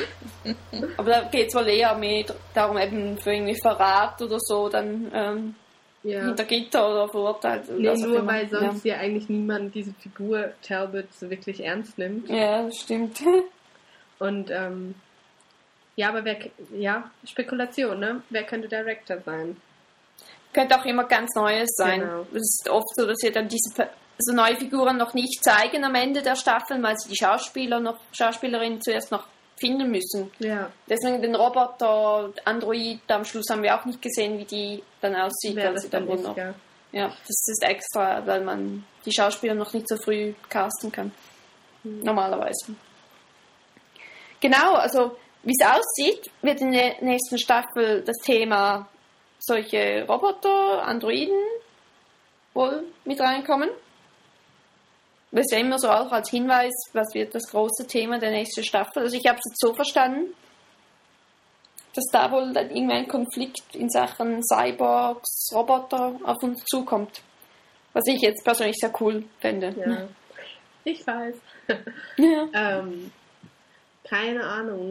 S1: Aber da geht es wohl eher mehr darum, eben für irgendwie Verrat oder so, dann ähm,
S2: Ja.
S1: hinter Gitter oder verurteilt.
S2: Nee,
S1: Also
S2: nur
S1: für-
S2: weil sonst ja. eigentlich niemand diese Figur Talbot so wirklich ernst nimmt.
S1: Ja, ja, das stimmt.
S2: Und ähm, Ja, aber wer, ja, Spekulation, ne? Wer könnte Director sein?
S1: Könnte auch immer ganz Neues sein.
S2: Genau.
S1: Es ist oft so, dass sie dann diese so neue Figuren noch nicht zeigen am Ende der Staffel, weil sie die Schauspieler noch, Schauspielerinnen zuerst noch finden müssen.
S2: Ja.
S1: Deswegen den Roboter, Android, am Schluss haben wir auch nicht gesehen, wie die dann aussieht.
S2: Wer
S1: weil
S2: das
S1: sie
S2: dann
S1: wohl
S2: ist,
S1: noch,
S2: ja.
S1: ja, das ist extra, weil man die Schauspieler noch nicht so früh casten kann. Mhm. Normalerweise. Genau, also wie es aussieht, wird in der nächsten Staffel das Thema solche Roboter, Androiden wohl mit reinkommen. Das ist ja immer so auch als Hinweis, was wird das große Thema der nächsten Staffel. Also ich habe es jetzt so verstanden, dass da wohl dann irgendein Konflikt in Sachen Cyborgs, Roboter auf uns zukommt. Was ich jetzt persönlich sehr cool fände.
S2: Ja. Ich weiß.
S1: Ja.
S2: ähm, keine Ahnung.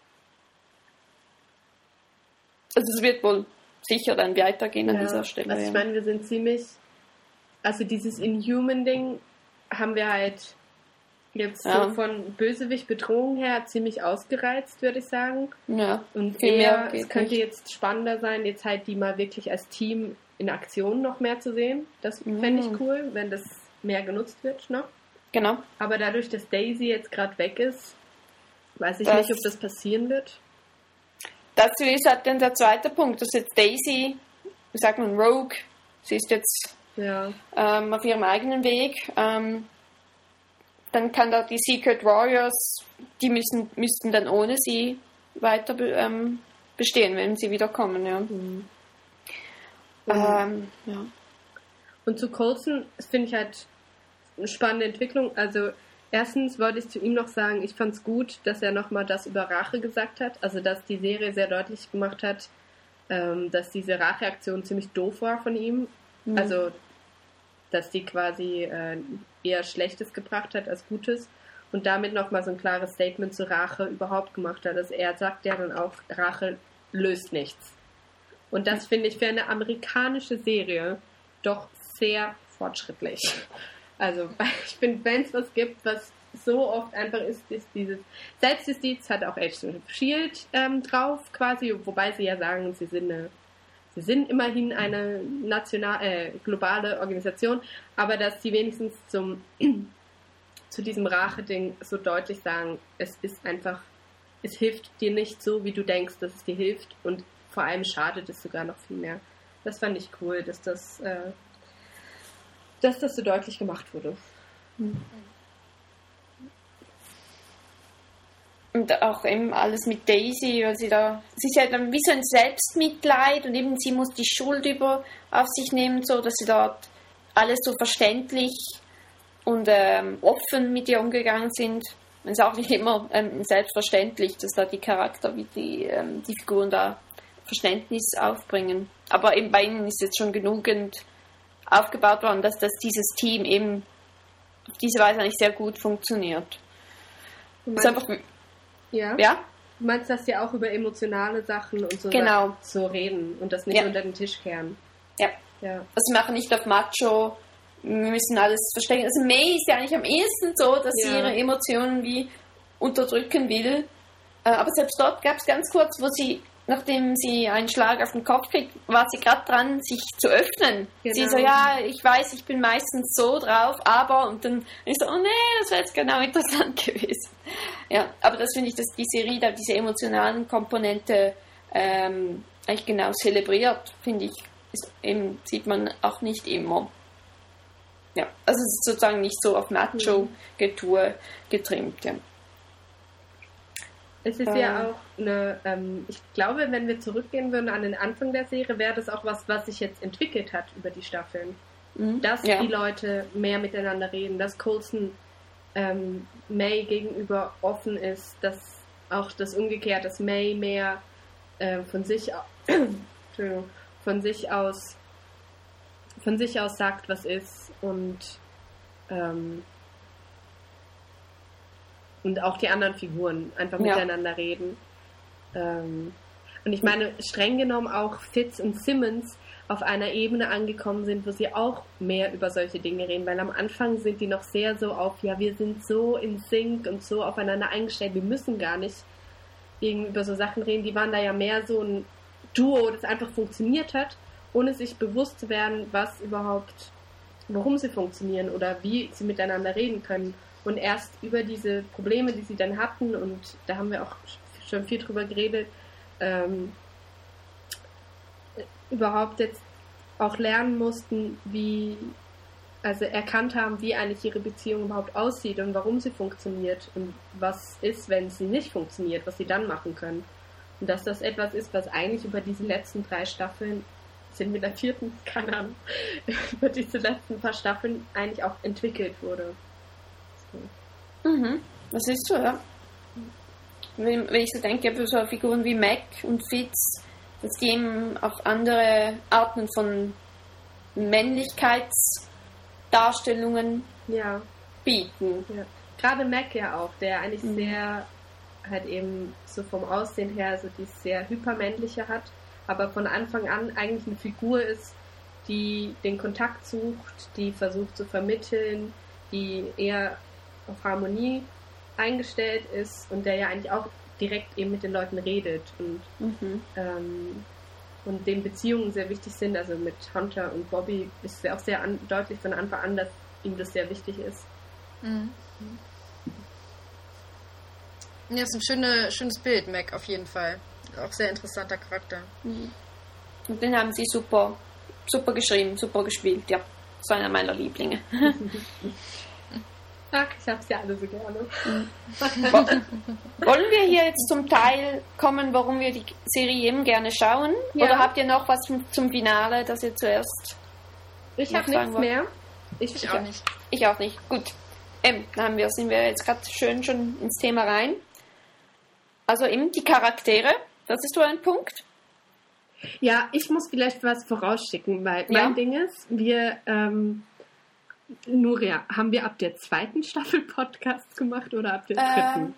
S1: Also es wird wohl sicher dann weitergehen an
S2: Ja.
S1: dieser Stelle.
S2: Also ich
S1: ja.
S2: meine, wir sind ziemlich, also dieses Inhuman-Ding haben wir halt jetzt
S1: Ja.
S2: so von Bösewicht Bedrohung her ziemlich ausgereizt, würde ich sagen.
S1: Ja.
S2: Und
S1: Viel mehr
S2: eher,
S1: geht
S2: es könnte
S1: nicht.
S2: jetzt spannender sein, jetzt halt die mal wirklich als Team in Aktion noch mehr zu sehen. Das
S1: Mhm.
S2: fände ich cool, wenn das mehr genutzt wird noch.
S1: Genau.
S2: Aber dadurch, dass Daisy jetzt gerade weg ist, weiß ich
S1: Das-
S2: nicht, ob das passieren wird.
S1: Dazu ist halt dann der zweite Punkt, dass jetzt Daisy, wie sagt man, Rogue, sie ist jetzt
S2: Ja.
S1: ähm, auf ihrem eigenen Weg. Ähm, dann kann da die Secret Warriors, die müssen müssten dann ohne sie weiter be ähm, bestehen, wenn sie wieder kommen. Ja.
S2: Mhm.
S1: Ähm, ja.
S2: Und zu Coulson, das finde ich halt eine spannende Entwicklung. Also erstens wollte ich zu ihm noch sagen, ich fand es gut, dass er nochmal das über Rache gesagt hat. Also dass die Serie sehr deutlich gemacht hat, ähm, dass diese Racheaktion ziemlich doof war von ihm.
S1: Mhm.
S2: Also dass die quasi äh, eher Schlechtes gebracht hat als Gutes. Und damit nochmal so ein klares Statement zur Rache überhaupt gemacht hat. Also er sagt ja dann auch, Rache löst nichts. Und das finde ich für eine amerikanische Serie doch sehr fortschrittlich. Also ich finde, wenn es was gibt, was so oft einfach ist, ist dieses Selbstjustiz, hat auch Agents of Shield ähm, drauf quasi, wobei sie ja sagen, sie sind eine, sie sind immerhin eine national, äh, globale Organisation, aber dass sie wenigstens zum zu diesem Rache-Ding so deutlich sagen, es ist einfach, es hilft dir nicht so, wie du denkst, dass es dir hilft, und vor allem schadet es sogar noch viel mehr. Das fand ich cool, dass das, äh, dass das so deutlich gemacht wurde.
S1: Und auch eben alles mit Daisy, weil sie da, sie ist ja dann wie so ein Selbstmitleid und eben sie muss die Schuld über auf sich nehmen, so dass sie dort alles so verständlich und ähm, offen mit ihr umgegangen sind. Es ist auch nicht immer ähm, selbstverständlich, dass da die Charakter wie die, ähm, die Figuren da Verständnis aufbringen. Aber eben bei ihnen ist jetzt schon genügend aufgebaut worden, dass das dieses Team eben auf diese Weise eigentlich sehr gut funktioniert.
S2: Du
S1: Es
S2: meinst,
S1: ist einfach,
S2: ja?
S1: ja?
S2: Du meinst, dass sie auch über emotionale Sachen und so,
S1: Genau.
S2: Sachen so reden und das nicht
S1: Ja.
S2: unter den Tisch kehren.
S1: Ja.
S2: Ja.
S1: Also sie machen nicht auf Macho, wir müssen alles verstecken. Also May ist ja eigentlich am ehesten so, dass sie
S2: Ja.
S1: ihre Emotionen wie unterdrücken will. Äh, Aber selbst dort gab es ganz kurz, wo sie, nachdem sie einen Schlag auf den Kopf kriegt, war sie gerade dran, sich zu öffnen.
S2: Genau.
S1: Sie so, ja, ich weiß, ich bin meistens so drauf, aber, und dann ich so, oh nee, das wäre jetzt genau interessant gewesen. Ja, aber das finde ich, dass die Serie da diese emotionalen Komponente ähm, eigentlich genau zelebriert, finde ich, ist eben, sieht man auch nicht immer. Ja, also es ist sozusagen nicht so auf Macho-Getue getrimmt, ja.
S2: Es ist
S1: Ähm.
S2: ja auch eine, ähm, ich glaube, wenn wir zurückgehen würden an den Anfang der Serie, wäre das auch was, was sich jetzt entwickelt hat über die Staffeln.
S1: Mhm.
S2: Dass
S1: ja.
S2: die Leute mehr miteinander reden, dass Coulson ähm, May gegenüber offen ist, dass auch das umgekehrt, dass May mehr äh, von sich au- Entschuldigung, von sich aus von sich aus sagt, was ist, und ähm, und auch die anderen Figuren einfach
S1: Ja.
S2: miteinander reden. Ähm, und ich meine, streng genommen auch Fitz und Simmons auf einer Ebene angekommen sind, wo sie auch mehr über solche Dinge reden, weil am Anfang sind die noch sehr so auf, ja, wir sind so in Sync und so aufeinander eingestellt, wir müssen gar nicht die über so Sachen reden, die waren da ja mehr so ein Duo, das einfach funktioniert hat, ohne sich bewusst zu werden, was überhaupt, warum sie funktionieren oder wie sie miteinander reden können. Und erst über diese Probleme, die sie dann hatten, und da haben wir auch schon viel drüber geredet, ähm, überhaupt jetzt auch lernen mussten, wie, also erkannt haben, wie eigentlich ihre Beziehung überhaupt aussieht und warum sie funktioniert und was ist, wenn sie nicht funktioniert, was sie dann machen können. Und dass das etwas ist, was eigentlich über diese letzten drei Staffeln, sind wir in der vierten, keine Ahnung, über diese letzten paar Staffeln eigentlich auch entwickelt wurde.
S1: So. Mhm. Was siehst du, ja? Wenn, wenn ich so denke, über so Figuren wie Mac und Fitz, dass die eben auch andere Arten von Männlichkeitsdarstellungen
S2: ja.
S1: bieten.
S2: Ja. Gerade Mac ja auch, der eigentlich
S1: mhm.
S2: sehr, halt eben so vom Aussehen her, so die sehr hypermännliche hat, aber von Anfang an eigentlich eine Figur ist, die den Kontakt sucht, die versucht zu vermitteln, die eher auf Harmonie eingestellt ist und der ja eigentlich auch direkt eben mit den Leuten redet und,
S1: mhm.
S2: ähm, und den Beziehungen sehr wichtig sind. Also mit Hunter und Bobby ist es auch sehr an, deutlich von Anfang an, dass ihm das sehr wichtig ist.
S3: Mhm. Ja, ist ein schöne, schönes Bild, Mac, auf jeden Fall. Auch sehr interessanter Charakter.
S1: Mhm. Und den haben sie super, super geschrieben, super gespielt, ja. Das war einer meiner Lieblinge.
S2: Ach, ich hab's ja alle so gerne.
S1: Mhm. Wollen wir hier jetzt zum Teil kommen, warum wir die Serie eben gerne schauen?
S2: Ja.
S1: Oder habt ihr noch was zum Finale, das ihr zuerst...
S2: Ich habe nichts mehr.
S3: Ich, ich auch nicht.
S1: Ich auch nicht. Gut. Ähm, dann haben wir, sind wir jetzt gerade schön schon ins Thema rein. Also eben die Charaktere, das ist so ein Punkt.
S2: Ja, ich muss vielleicht was vorausschicken, weil
S1: ja.
S2: mein Ding ist, wir, ähm, Nuria, haben wir ab der zweiten Staffel Podcasts gemacht oder ab der dritten?
S1: Ähm,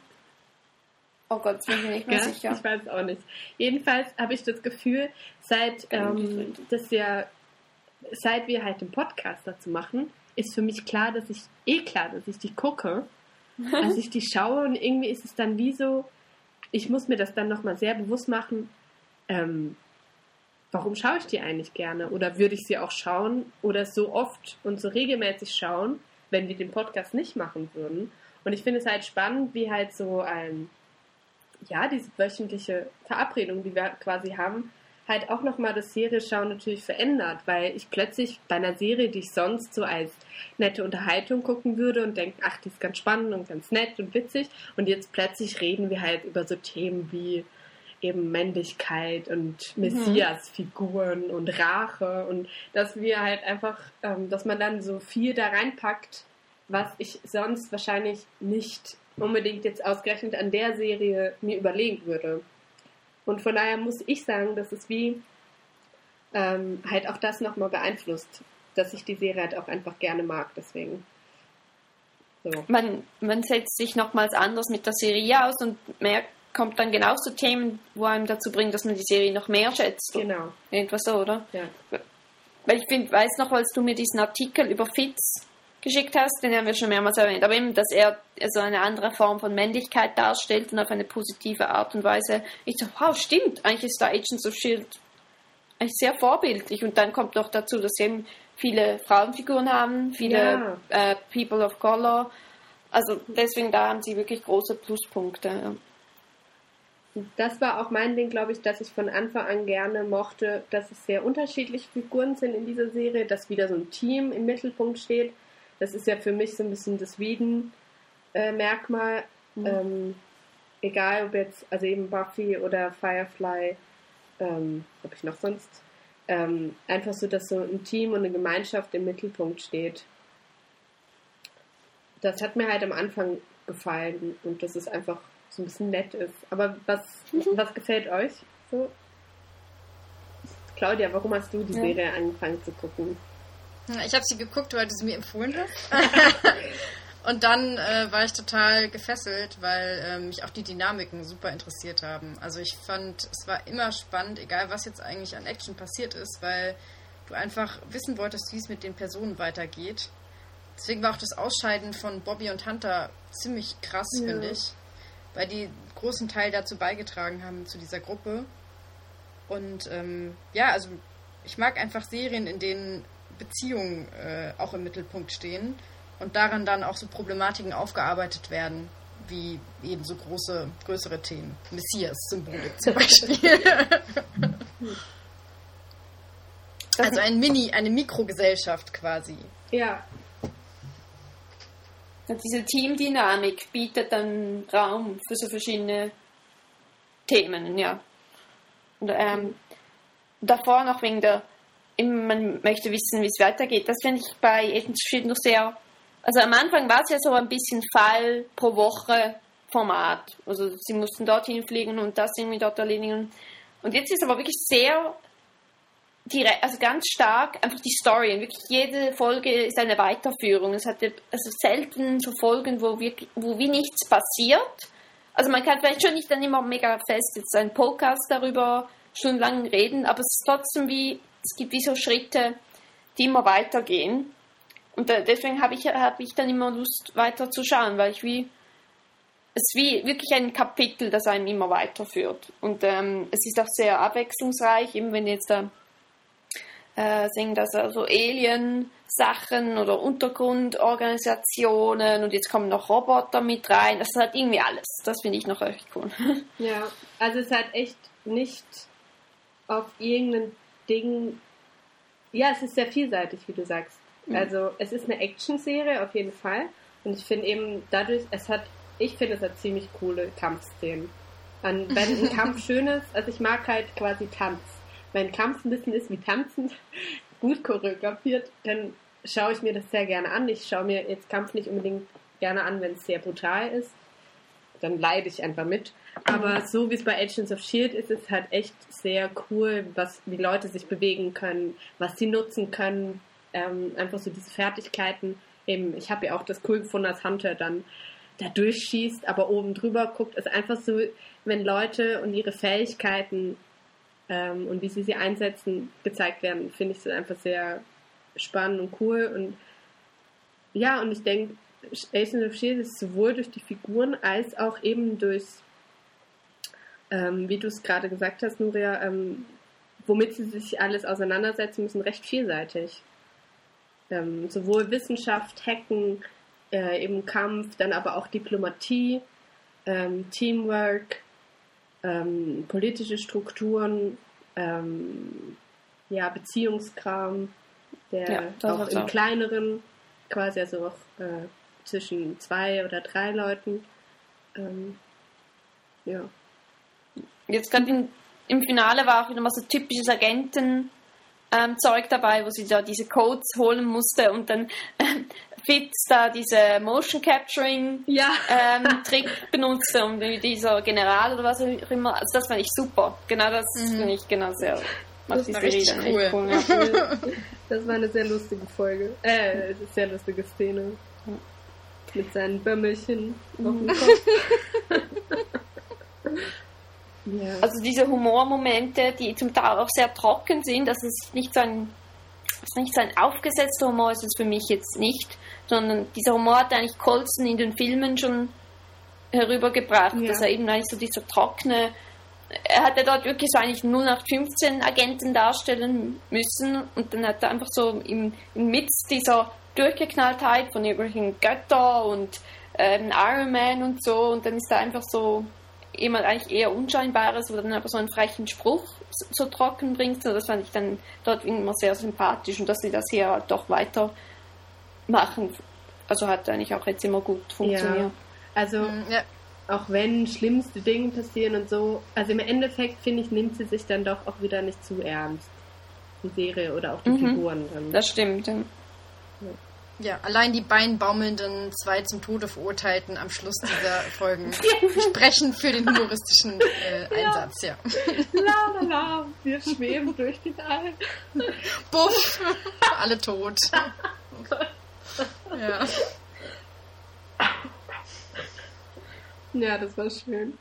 S1: oh Gott, das bin ich nicht mehr
S2: ja,
S1: sicher.
S2: Ich weiß auch nicht. Jedenfalls habe ich das Gefühl, seit, ähm, dass wir, seit wir halt den Podcast dazu machen, ist für mich klar, dass ich, eh klar, dass ich die gucke, dass ich die schaue und irgendwie ist es dann wie so, ich muss mir das dann nochmal sehr bewusst machen, ähm, warum schaue ich die eigentlich gerne? Oder würde ich sie auch schauen oder so oft und so regelmäßig schauen, wenn wir den Podcast nicht machen würden? Und ich finde es halt spannend, wie halt so ein, ja, diese wöchentliche Verabredung, die wir quasi haben, halt auch nochmal das Serie-Schauen natürlich verändert, weil ich plötzlich bei einer Serie, die ich sonst so als nette Unterhaltung gucken würde und denke, ach, die ist ganz spannend und ganz nett und witzig, und jetzt plötzlich reden wir halt über so Themen wie eben Männlichkeit und Messias-Figuren und Rache, und dass wir halt einfach, ähm, dass man dann so viel da reinpackt, was ich sonst wahrscheinlich nicht unbedingt jetzt ausgerechnet an der Serie mir überlegen würde. Und von daher muss ich sagen, dass es wie ähm, halt auch das nochmal beeinflusst, dass ich die Serie halt auch einfach gerne mag, deswegen. So.
S1: Man, man setzt sich nochmals anders mit der Serie aus und merkt, kommt dann genau zu Themen, wo einem dazu bringt, dass man die Serie noch mehr schätzt.
S2: Genau.
S1: Irgendwas so, oder?
S2: Ja.
S1: Weil ich find, weiß noch, als du mir diesen Artikel über Fitz geschickt hast, den haben wir schon mehrmals erwähnt, aber eben, dass er so eine andere Form von Männlichkeit darstellt und auf eine positive Art und Weise. Ich so, wow, stimmt, eigentlich ist da Agents of S H I E L D eigentlich sehr vorbildlich, und dann kommt noch dazu, dass sie eben viele Frauenfiguren haben, viele
S2: ja.
S1: äh, People of Color, also deswegen, da haben sie wirklich große Pluspunkte. Ja.
S2: Das war auch mein Ding, glaube ich, dass ich von Anfang an gerne mochte, dass es sehr unterschiedliche Figuren sind in dieser Serie, dass wieder so ein Team im Mittelpunkt steht. Das ist ja für mich so ein bisschen das Whedon-Merkmal. Mhm. Ähm, egal ob jetzt, also eben Buffy oder Firefly, ähm, ob ich noch sonst, ähm, einfach so, dass so ein Team und eine Gemeinschaft im Mittelpunkt steht. Das hat mir halt am Anfang gefallen, und dass es einfach so ein bisschen nett ist. Aber was, mhm. was gefällt euch so? Claudia, warum hast du die ja. Serie angefangen zu gucken?
S3: Ich habe sie geguckt, weil du sie mir empfohlen hast. Und dann äh, war ich total gefesselt, weil äh, mich auch die Dynamiken super interessiert haben. Also ich fand, es war immer spannend, egal was jetzt eigentlich an Action passiert ist, weil du einfach wissen wolltest, wie es mit den Personen weitergeht. Deswegen war auch das Ausscheiden von Bobby und Hunter ziemlich krass, ja. finde ich. weil die großen Teil dazu beigetragen haben, zu dieser Gruppe. Und ähm, ja, also ich mag einfach Serien, in denen Beziehungen äh, auch im Mittelpunkt stehen und daran dann auch so Problematiken aufgearbeitet werden, wie eben so große, größere Themen. Messias-Symbolik zum Beispiel. Also ein Mini, eine Mikrogesellschaft quasi.
S2: Ja.
S1: Und diese Teamdynamik bietet dann Raum für so verschiedene Themen, ja. Und ähm, davor noch wegen der, man möchte wissen, wie es weitergeht. Das finde ich bei Agents of Shield noch sehr, also am Anfang war es ja so ein bisschen Fall pro Woche Format. Also sie mussten dorthin fliegen und das irgendwie dort erledigen. Und jetzt ist aber wirklich sehr, direkt, also ganz stark einfach die Story. Und wirklich jede Folge ist eine Weiterführung. Es hat also selten so Folgen, wo, wirklich, wo wie nichts passiert. Also man kann vielleicht schon nicht dann immer mega fest jetzt einen Podcast darüber stundenlang reden, aber es ist trotzdem wie, es gibt wie so Schritte, die immer weitergehen. Und deswegen habe ich, hab ich dann immer Lust, weiter zu schauen, weil ich wie, es ist wie wirklich ein Kapitel, das einen immer weiterführt. Und ähm, es ist auch sehr abwechslungsreich, eben wenn jetzt da äh, sehen, dass also Alien-Sachen oder Untergrundorganisationen und jetzt kommen noch Roboter mit rein. Das hat irgendwie alles. Das finde ich noch echt cool.
S2: Ja, also es hat echt nicht auf irgendein Ding. Ja, es ist sehr vielseitig, wie du sagst. Mhm. Also es ist eine Action-Serie auf jeden Fall. Und ich finde eben dadurch, es hat, ich finde, es hat ziemlich coole Kampfszenen. Und wenn ein Kampf schön ist, also ich mag halt quasi Tanz. Wenn Kampf ein bisschen ist wie Tanzen, gut choreografiert, dann schaue ich mir das sehr gerne an. Ich schaue mir jetzt Kampf nicht unbedingt gerne an, wenn es sehr brutal ist. Dann leide ich einfach mit. Aber so wie es bei Agents of Shield ist, ist es halt echt sehr cool, was, wie Leute sich bewegen können, was sie nutzen können. Ähm, einfach so diese Fertigkeiten. Eben, ich habe ja auch das cool gefunden, als Hunter dann da durchschießt, aber oben drüber guckt. Es ist einfach so, wenn Leute und ihre Fähigkeiten ähm, und wie sie sie einsetzen, gezeigt werden, finde ich es einfach sehr spannend und cool. Und ja, und ich denke, Agents of Shield ist sowohl durch die Figuren als auch eben durch, ähm, wie du es gerade gesagt hast, Nuria, ähm, womit sie sich alles auseinandersetzen müssen, recht vielseitig. Ähm, sowohl Wissenschaft, Hacken, äh, eben Kampf, dann aber auch Diplomatie, ähm, Teamwork, ähm, politische Strukturen, ähm, ja, Beziehungskram, der
S1: ja,
S2: auch im auch. kleineren, quasi also auch äh, zwischen zwei oder drei Leuten. Ähm, ja.
S1: Jetzt gerade im, im Finale war auch wieder mal so typisches Agenten ähm, Zeug dabei, wo sie da diese Codes holen musste und dann ähm, Fitz da diese Motion Capturing
S2: ja.
S1: ähm, Trick benutzte und dieser General oder was auch immer. Also das fand ich super. Genau das mhm. finde ich genau sehr.
S3: Das war richtig cool.
S2: cool. Das war eine sehr lustige Folge. Äh, eine sehr lustige Szene. Mit seinen Bömmelchen auf dem Kopf. Ja.
S1: Also diese Humormomente, die zum Teil auch sehr trocken sind, das ist nicht so ein, das ist nicht so ein aufgesetzter Humor, ist es für mich jetzt nicht, sondern dieser Humor hat eigentlich Coulson in den Filmen schon herübergebracht, ja. dass er eben eigentlich so dieser trockene, er hat ja dort wirklich so eigentlich null acht fünfzehn Agenten darstellen müssen und dann hat er einfach so im, im Midst dieser Durchgeknalltheit von irgendwelchen Götter und ähm, Iron Man und so und dann ist da einfach so jemand eigentlich eher Unscheinbares, wo dann aber so einen frechen Spruch so, so trocken bringt. Das fand ich dann dort immer sehr sympathisch und dass sie das hier halt doch weiter machen. Also hat eigentlich auch jetzt immer gut funktioniert.
S2: Ja, also ja. Auch wenn schlimmste Dinge passieren und so, also im Endeffekt finde ich, nimmt sie sich dann doch auch wieder nicht zu ernst. Die Serie oder auch die mhm. Figuren dann.
S1: Das stimmt, ja.
S3: Ja. Ja, allein die beinbaumelnden zwei zum Tode Verurteilten am Schluss dieser Folgen sprechen für den humoristischen äh, Einsatz, ja.
S2: La la la, wir schweben durch den All.
S3: Buff, alle tot. Ja.
S2: Ja, das war schön.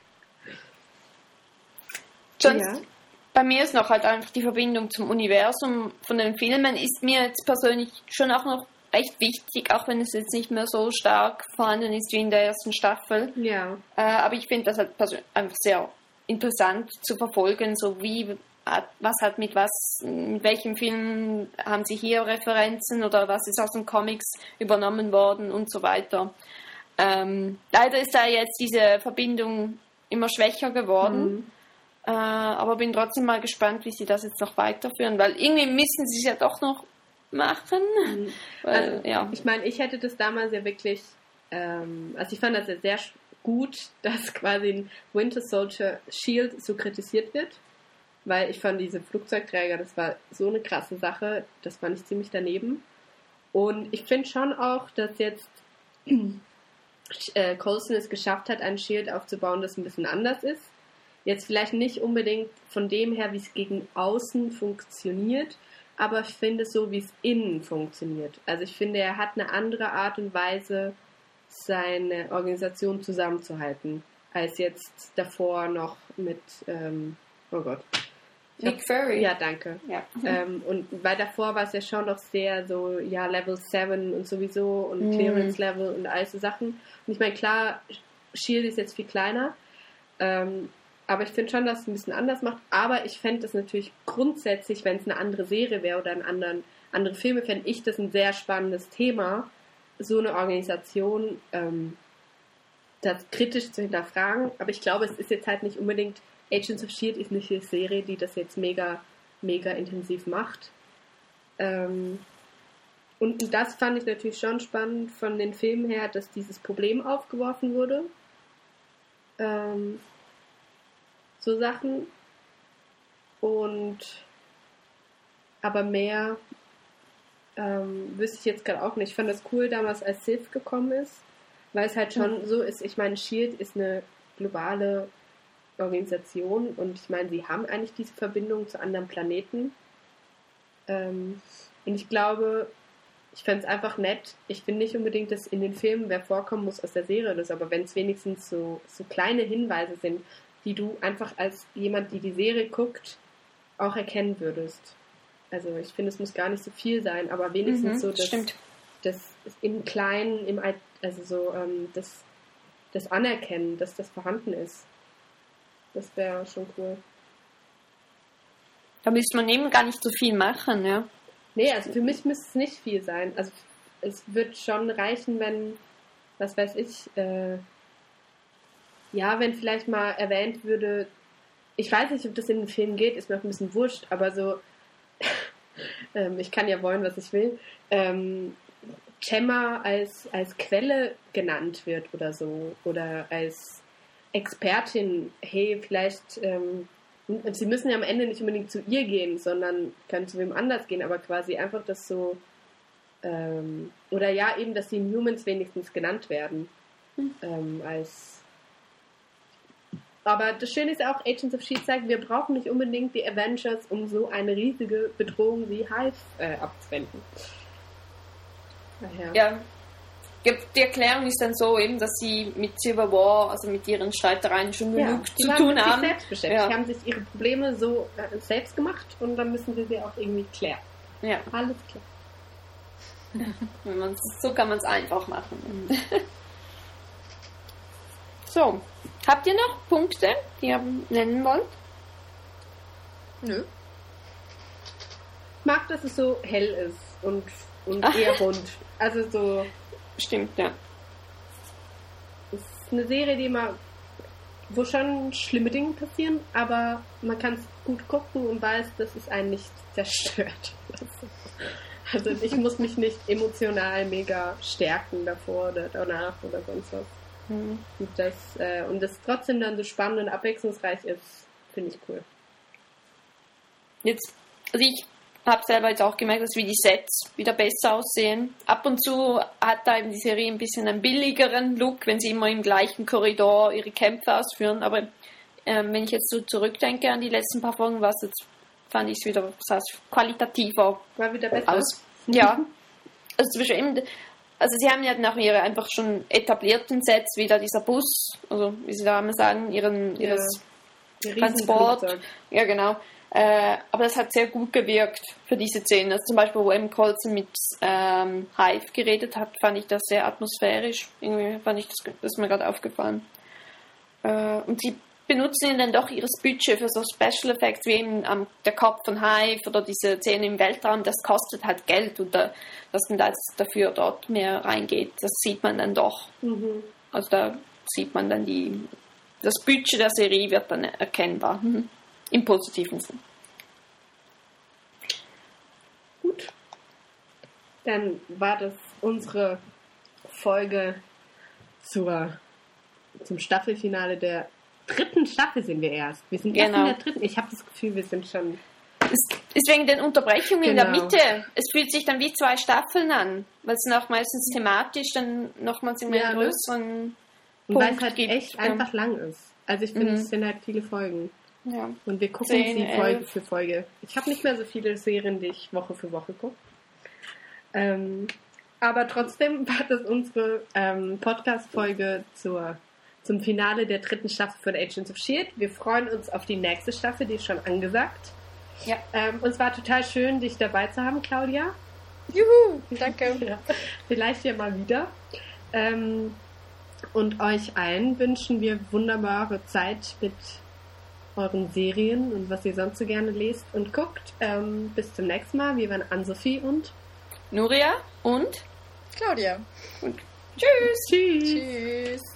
S1: Sonst, ja. Bei mir ist noch halt einfach die Verbindung zum Universum von den Filmen, ist mir jetzt persönlich schon auch noch recht wichtig, auch wenn es jetzt nicht mehr so stark vorhanden ist wie in der ersten Staffel.
S2: Ja.
S1: Äh, aber ich finde das halt persönlich einfach sehr interessant zu verfolgen, so wie hat, was hat mit was, mit welchem Film haben sie hier Referenzen oder was ist aus den Comics übernommen worden und so weiter. Ähm, leider ist da jetzt diese Verbindung immer schwächer geworden.
S2: Mhm.
S1: Äh, aber bin trotzdem mal gespannt, wie sie das jetzt noch weiterführen, weil irgendwie müssen sie es ja doch noch machen.
S2: Mhm.
S1: Weil,
S2: also,
S1: ja.
S2: Ich meine, ich hätte das damals ja wirklich, ähm, also ich fand das ja sehr gut, dass quasi ein Winter Soldier Shield so kritisiert wird, weil ich fand diese Flugzeugträger, das war so eine krasse Sache, das fand ich ziemlich daneben. Und ich finde schon auch, dass jetzt äh, Coulson es geschafft hat, ein Shield aufzubauen, das ein bisschen anders ist. Jetzt vielleicht nicht unbedingt von dem her, wie es gegen außen funktioniert, aber ich finde so, wie es innen funktioniert. Also ich finde, er hat eine andere Art und Weise, seine Organisation zusammenzuhalten, als jetzt davor noch mit, ähm, oh Gott.
S1: Nick Fury.
S2: Ja, danke.
S1: Ja.
S2: Ähm, und weil davor war es ja schon noch sehr so, ja, Level sieben und sowieso und mm. Clearance Level und all so Sachen. Und ich meine, klar, Shield ist jetzt viel kleiner, ähm, aber ich finde schon, dass es ein bisschen anders macht. Aber ich fände das natürlich grundsätzlich, wenn es eine andere Serie wäre oder einen anderen, andere Filme, fände ich das ein sehr spannendes Thema, so eine Organisation ähm, das kritisch zu hinterfragen. Aber ich glaube, es ist jetzt halt nicht unbedingt, Agents of Shield ist nicht eine Serie, die das jetzt mega, mega intensiv macht. Ähm, und das fand ich natürlich schon spannend von den Filmen her, dass dieses Problem aufgeworfen wurde. Ähm, so Sachen. Und aber mehr ähm, wüsste ich jetzt gerade auch nicht. Ich fand das cool damals, als Sif gekommen ist, weil es halt schon mhm. so ist, ich meine, Shield ist eine globale Organisation und ich meine, sie haben eigentlich diese Verbindung zu anderen Planeten. Ähm, und ich glaube, ich fände es einfach nett. Ich finde nicht unbedingt, dass in den Filmen wer vorkommen muss aus der Serie das, aber wenn es wenigstens so, so kleine Hinweise sind, die du einfach als jemand, die die Serie guckt, auch erkennen würdest. Also ich finde, es muss gar nicht so viel sein, aber wenigstens
S1: mhm,
S2: so, dass,
S1: stimmt.
S2: dass im Kleinen, im Alt, also so ähm, das, das Anerkennen, dass das vorhanden ist. Das wäre schon cool.
S1: Da müsste man eben gar nicht so viel machen, ja.
S2: Nee, also für mich müsste es nicht viel sein. Also es wird schon reichen, wenn, was weiß ich, äh, ja, wenn vielleicht mal erwähnt würde, ich weiß nicht, ob das in den Film geht, ist mir auch ein bisschen wurscht, aber so, ähm, ich kann ja wollen, was ich will, ähm, Gemma als, als Quelle genannt wird oder so, oder als Expertin, hey, vielleicht, ähm, sie müssen ja am Ende nicht unbedingt zu ihr gehen, sondern können zu wem anders gehen, aber quasi einfach das so, ähm, oder ja, eben, dass die Inhumans wenigstens genannt werden, hm. ähm, als aber das Schöne ist auch, Agents of Shield sagt, wir brauchen nicht unbedingt die Avengers, um so eine riesige Bedrohung wie Hive äh, abzuwenden.
S1: Daher. Ja, die Erklärung ist dann so eben, dass sie mit Civil War, also mit ihren Streitereien schon
S2: ja,
S1: genug zu tun haben.
S2: Die selbst beschäftigt. Ja. Die haben sich ihre Probleme so äh, selbst gemacht und dann müssen wir sie auch irgendwie klären.
S1: Ja.
S2: Alles klar.
S1: Wenn man's, so kann man es einfach machen. So, habt ihr noch Punkte, die ihr nennen wollt?
S3: Nö.
S2: Ich mag, dass es so hell ist und, und eher rund. Also so...
S1: Stimmt, ja.
S2: Es ist eine Serie, die immer, wo schon schlimme Dinge passieren, aber man kann es gut gucken und weiß, dass es einen nicht zerstört. Also ich muss mich nicht emotional mega stärken davor oder danach oder sonst was. Mhm. Und, das, äh, und das trotzdem dann so spannend und abwechslungsreich ist, finde ich cool.
S1: Jetzt, also ich habe selber jetzt auch gemerkt, dass wie die Sets wieder besser aussehen. Ab und zu hat da eben die Serie ein bisschen einen billigeren Look, wenn sie immer im gleichen Korridor ihre Kämpfe ausführen. Aber ähm, wenn ich jetzt so zurückdenke an die letzten paar Folgen, was jetzt fand ich es wieder sah es qualitativer
S2: War wieder besser
S1: aus. Ja. Also zum Beispiel eben, also sie haben ja dann auch ihre einfach schon etablierten Sets, wieder dieser Bus, also wie sie da immer sagen, ihren ihres
S2: ja.
S1: Transport. Ja, genau. Äh, aber das hat sehr gut gewirkt für diese Szene. Also zum Beispiel, wo M. Coulson mit ähm, Hive geredet hat, fand ich das sehr atmosphärisch. Irgendwie fand ich das, das ist mir gerade aufgefallen. Äh, und sie benutzen dann doch ihres Budget für so Special Effects, wie eben am, der Kopf von Hive oder diese Szene im Weltraum. Das kostet halt Geld und da, dass dann das dafür dort mehr reingeht, das sieht man dann doch. Mhm. Also da sieht man dann die, das Budget der Serie wird dann erkennbar. Mhm. Im positiven Sinn.
S2: Gut. Dann war das unsere Folge zur, zum Staffelfinale der dritten Staffel sind wir erst. Wir sind erst
S1: genau.
S2: in der dritten. Ich habe das Gefühl, wir sind schon...
S1: Es ist wegen den Unterbrechungen genau. in der Mitte. Es fühlt sich dann wie zwei Staffeln an, weil es noch meistens thematisch dann nochmals in
S2: ja,
S1: einem größeren
S2: und weil es halt gibt. echt ja. einfach lang ist. Also ich finde, mhm. es sind halt viele Folgen.
S1: Ja.
S2: Und wir gucken zehn, sie Folge elf. für Folge. Ich habe nicht mehr so viele Serien, die ich Woche für Woche gucke. Ähm, aber trotzdem war das unsere ähm, Podcast-Folge zur, zum Finale der dritten Staffel von Agents of S H I E L D. Wir freuen uns auf die nächste Staffel, die ist schon angesagt.
S1: Ja.
S2: Ähm, und es war total schön, dich dabei zu haben, Claudia.
S3: Juhu, danke.
S2: Ja, vielleicht ja mal wieder. Ähm, und euch allen wünschen wir wunderbare Zeit mit euren Serien und was ihr sonst so gerne lest und guckt. Ähm, bis zum nächsten Mal. Wir waren Ann-Sophie und
S1: Nuria und
S3: Claudia.
S1: Und tschüss.
S2: Tschüss.
S3: Tschüss.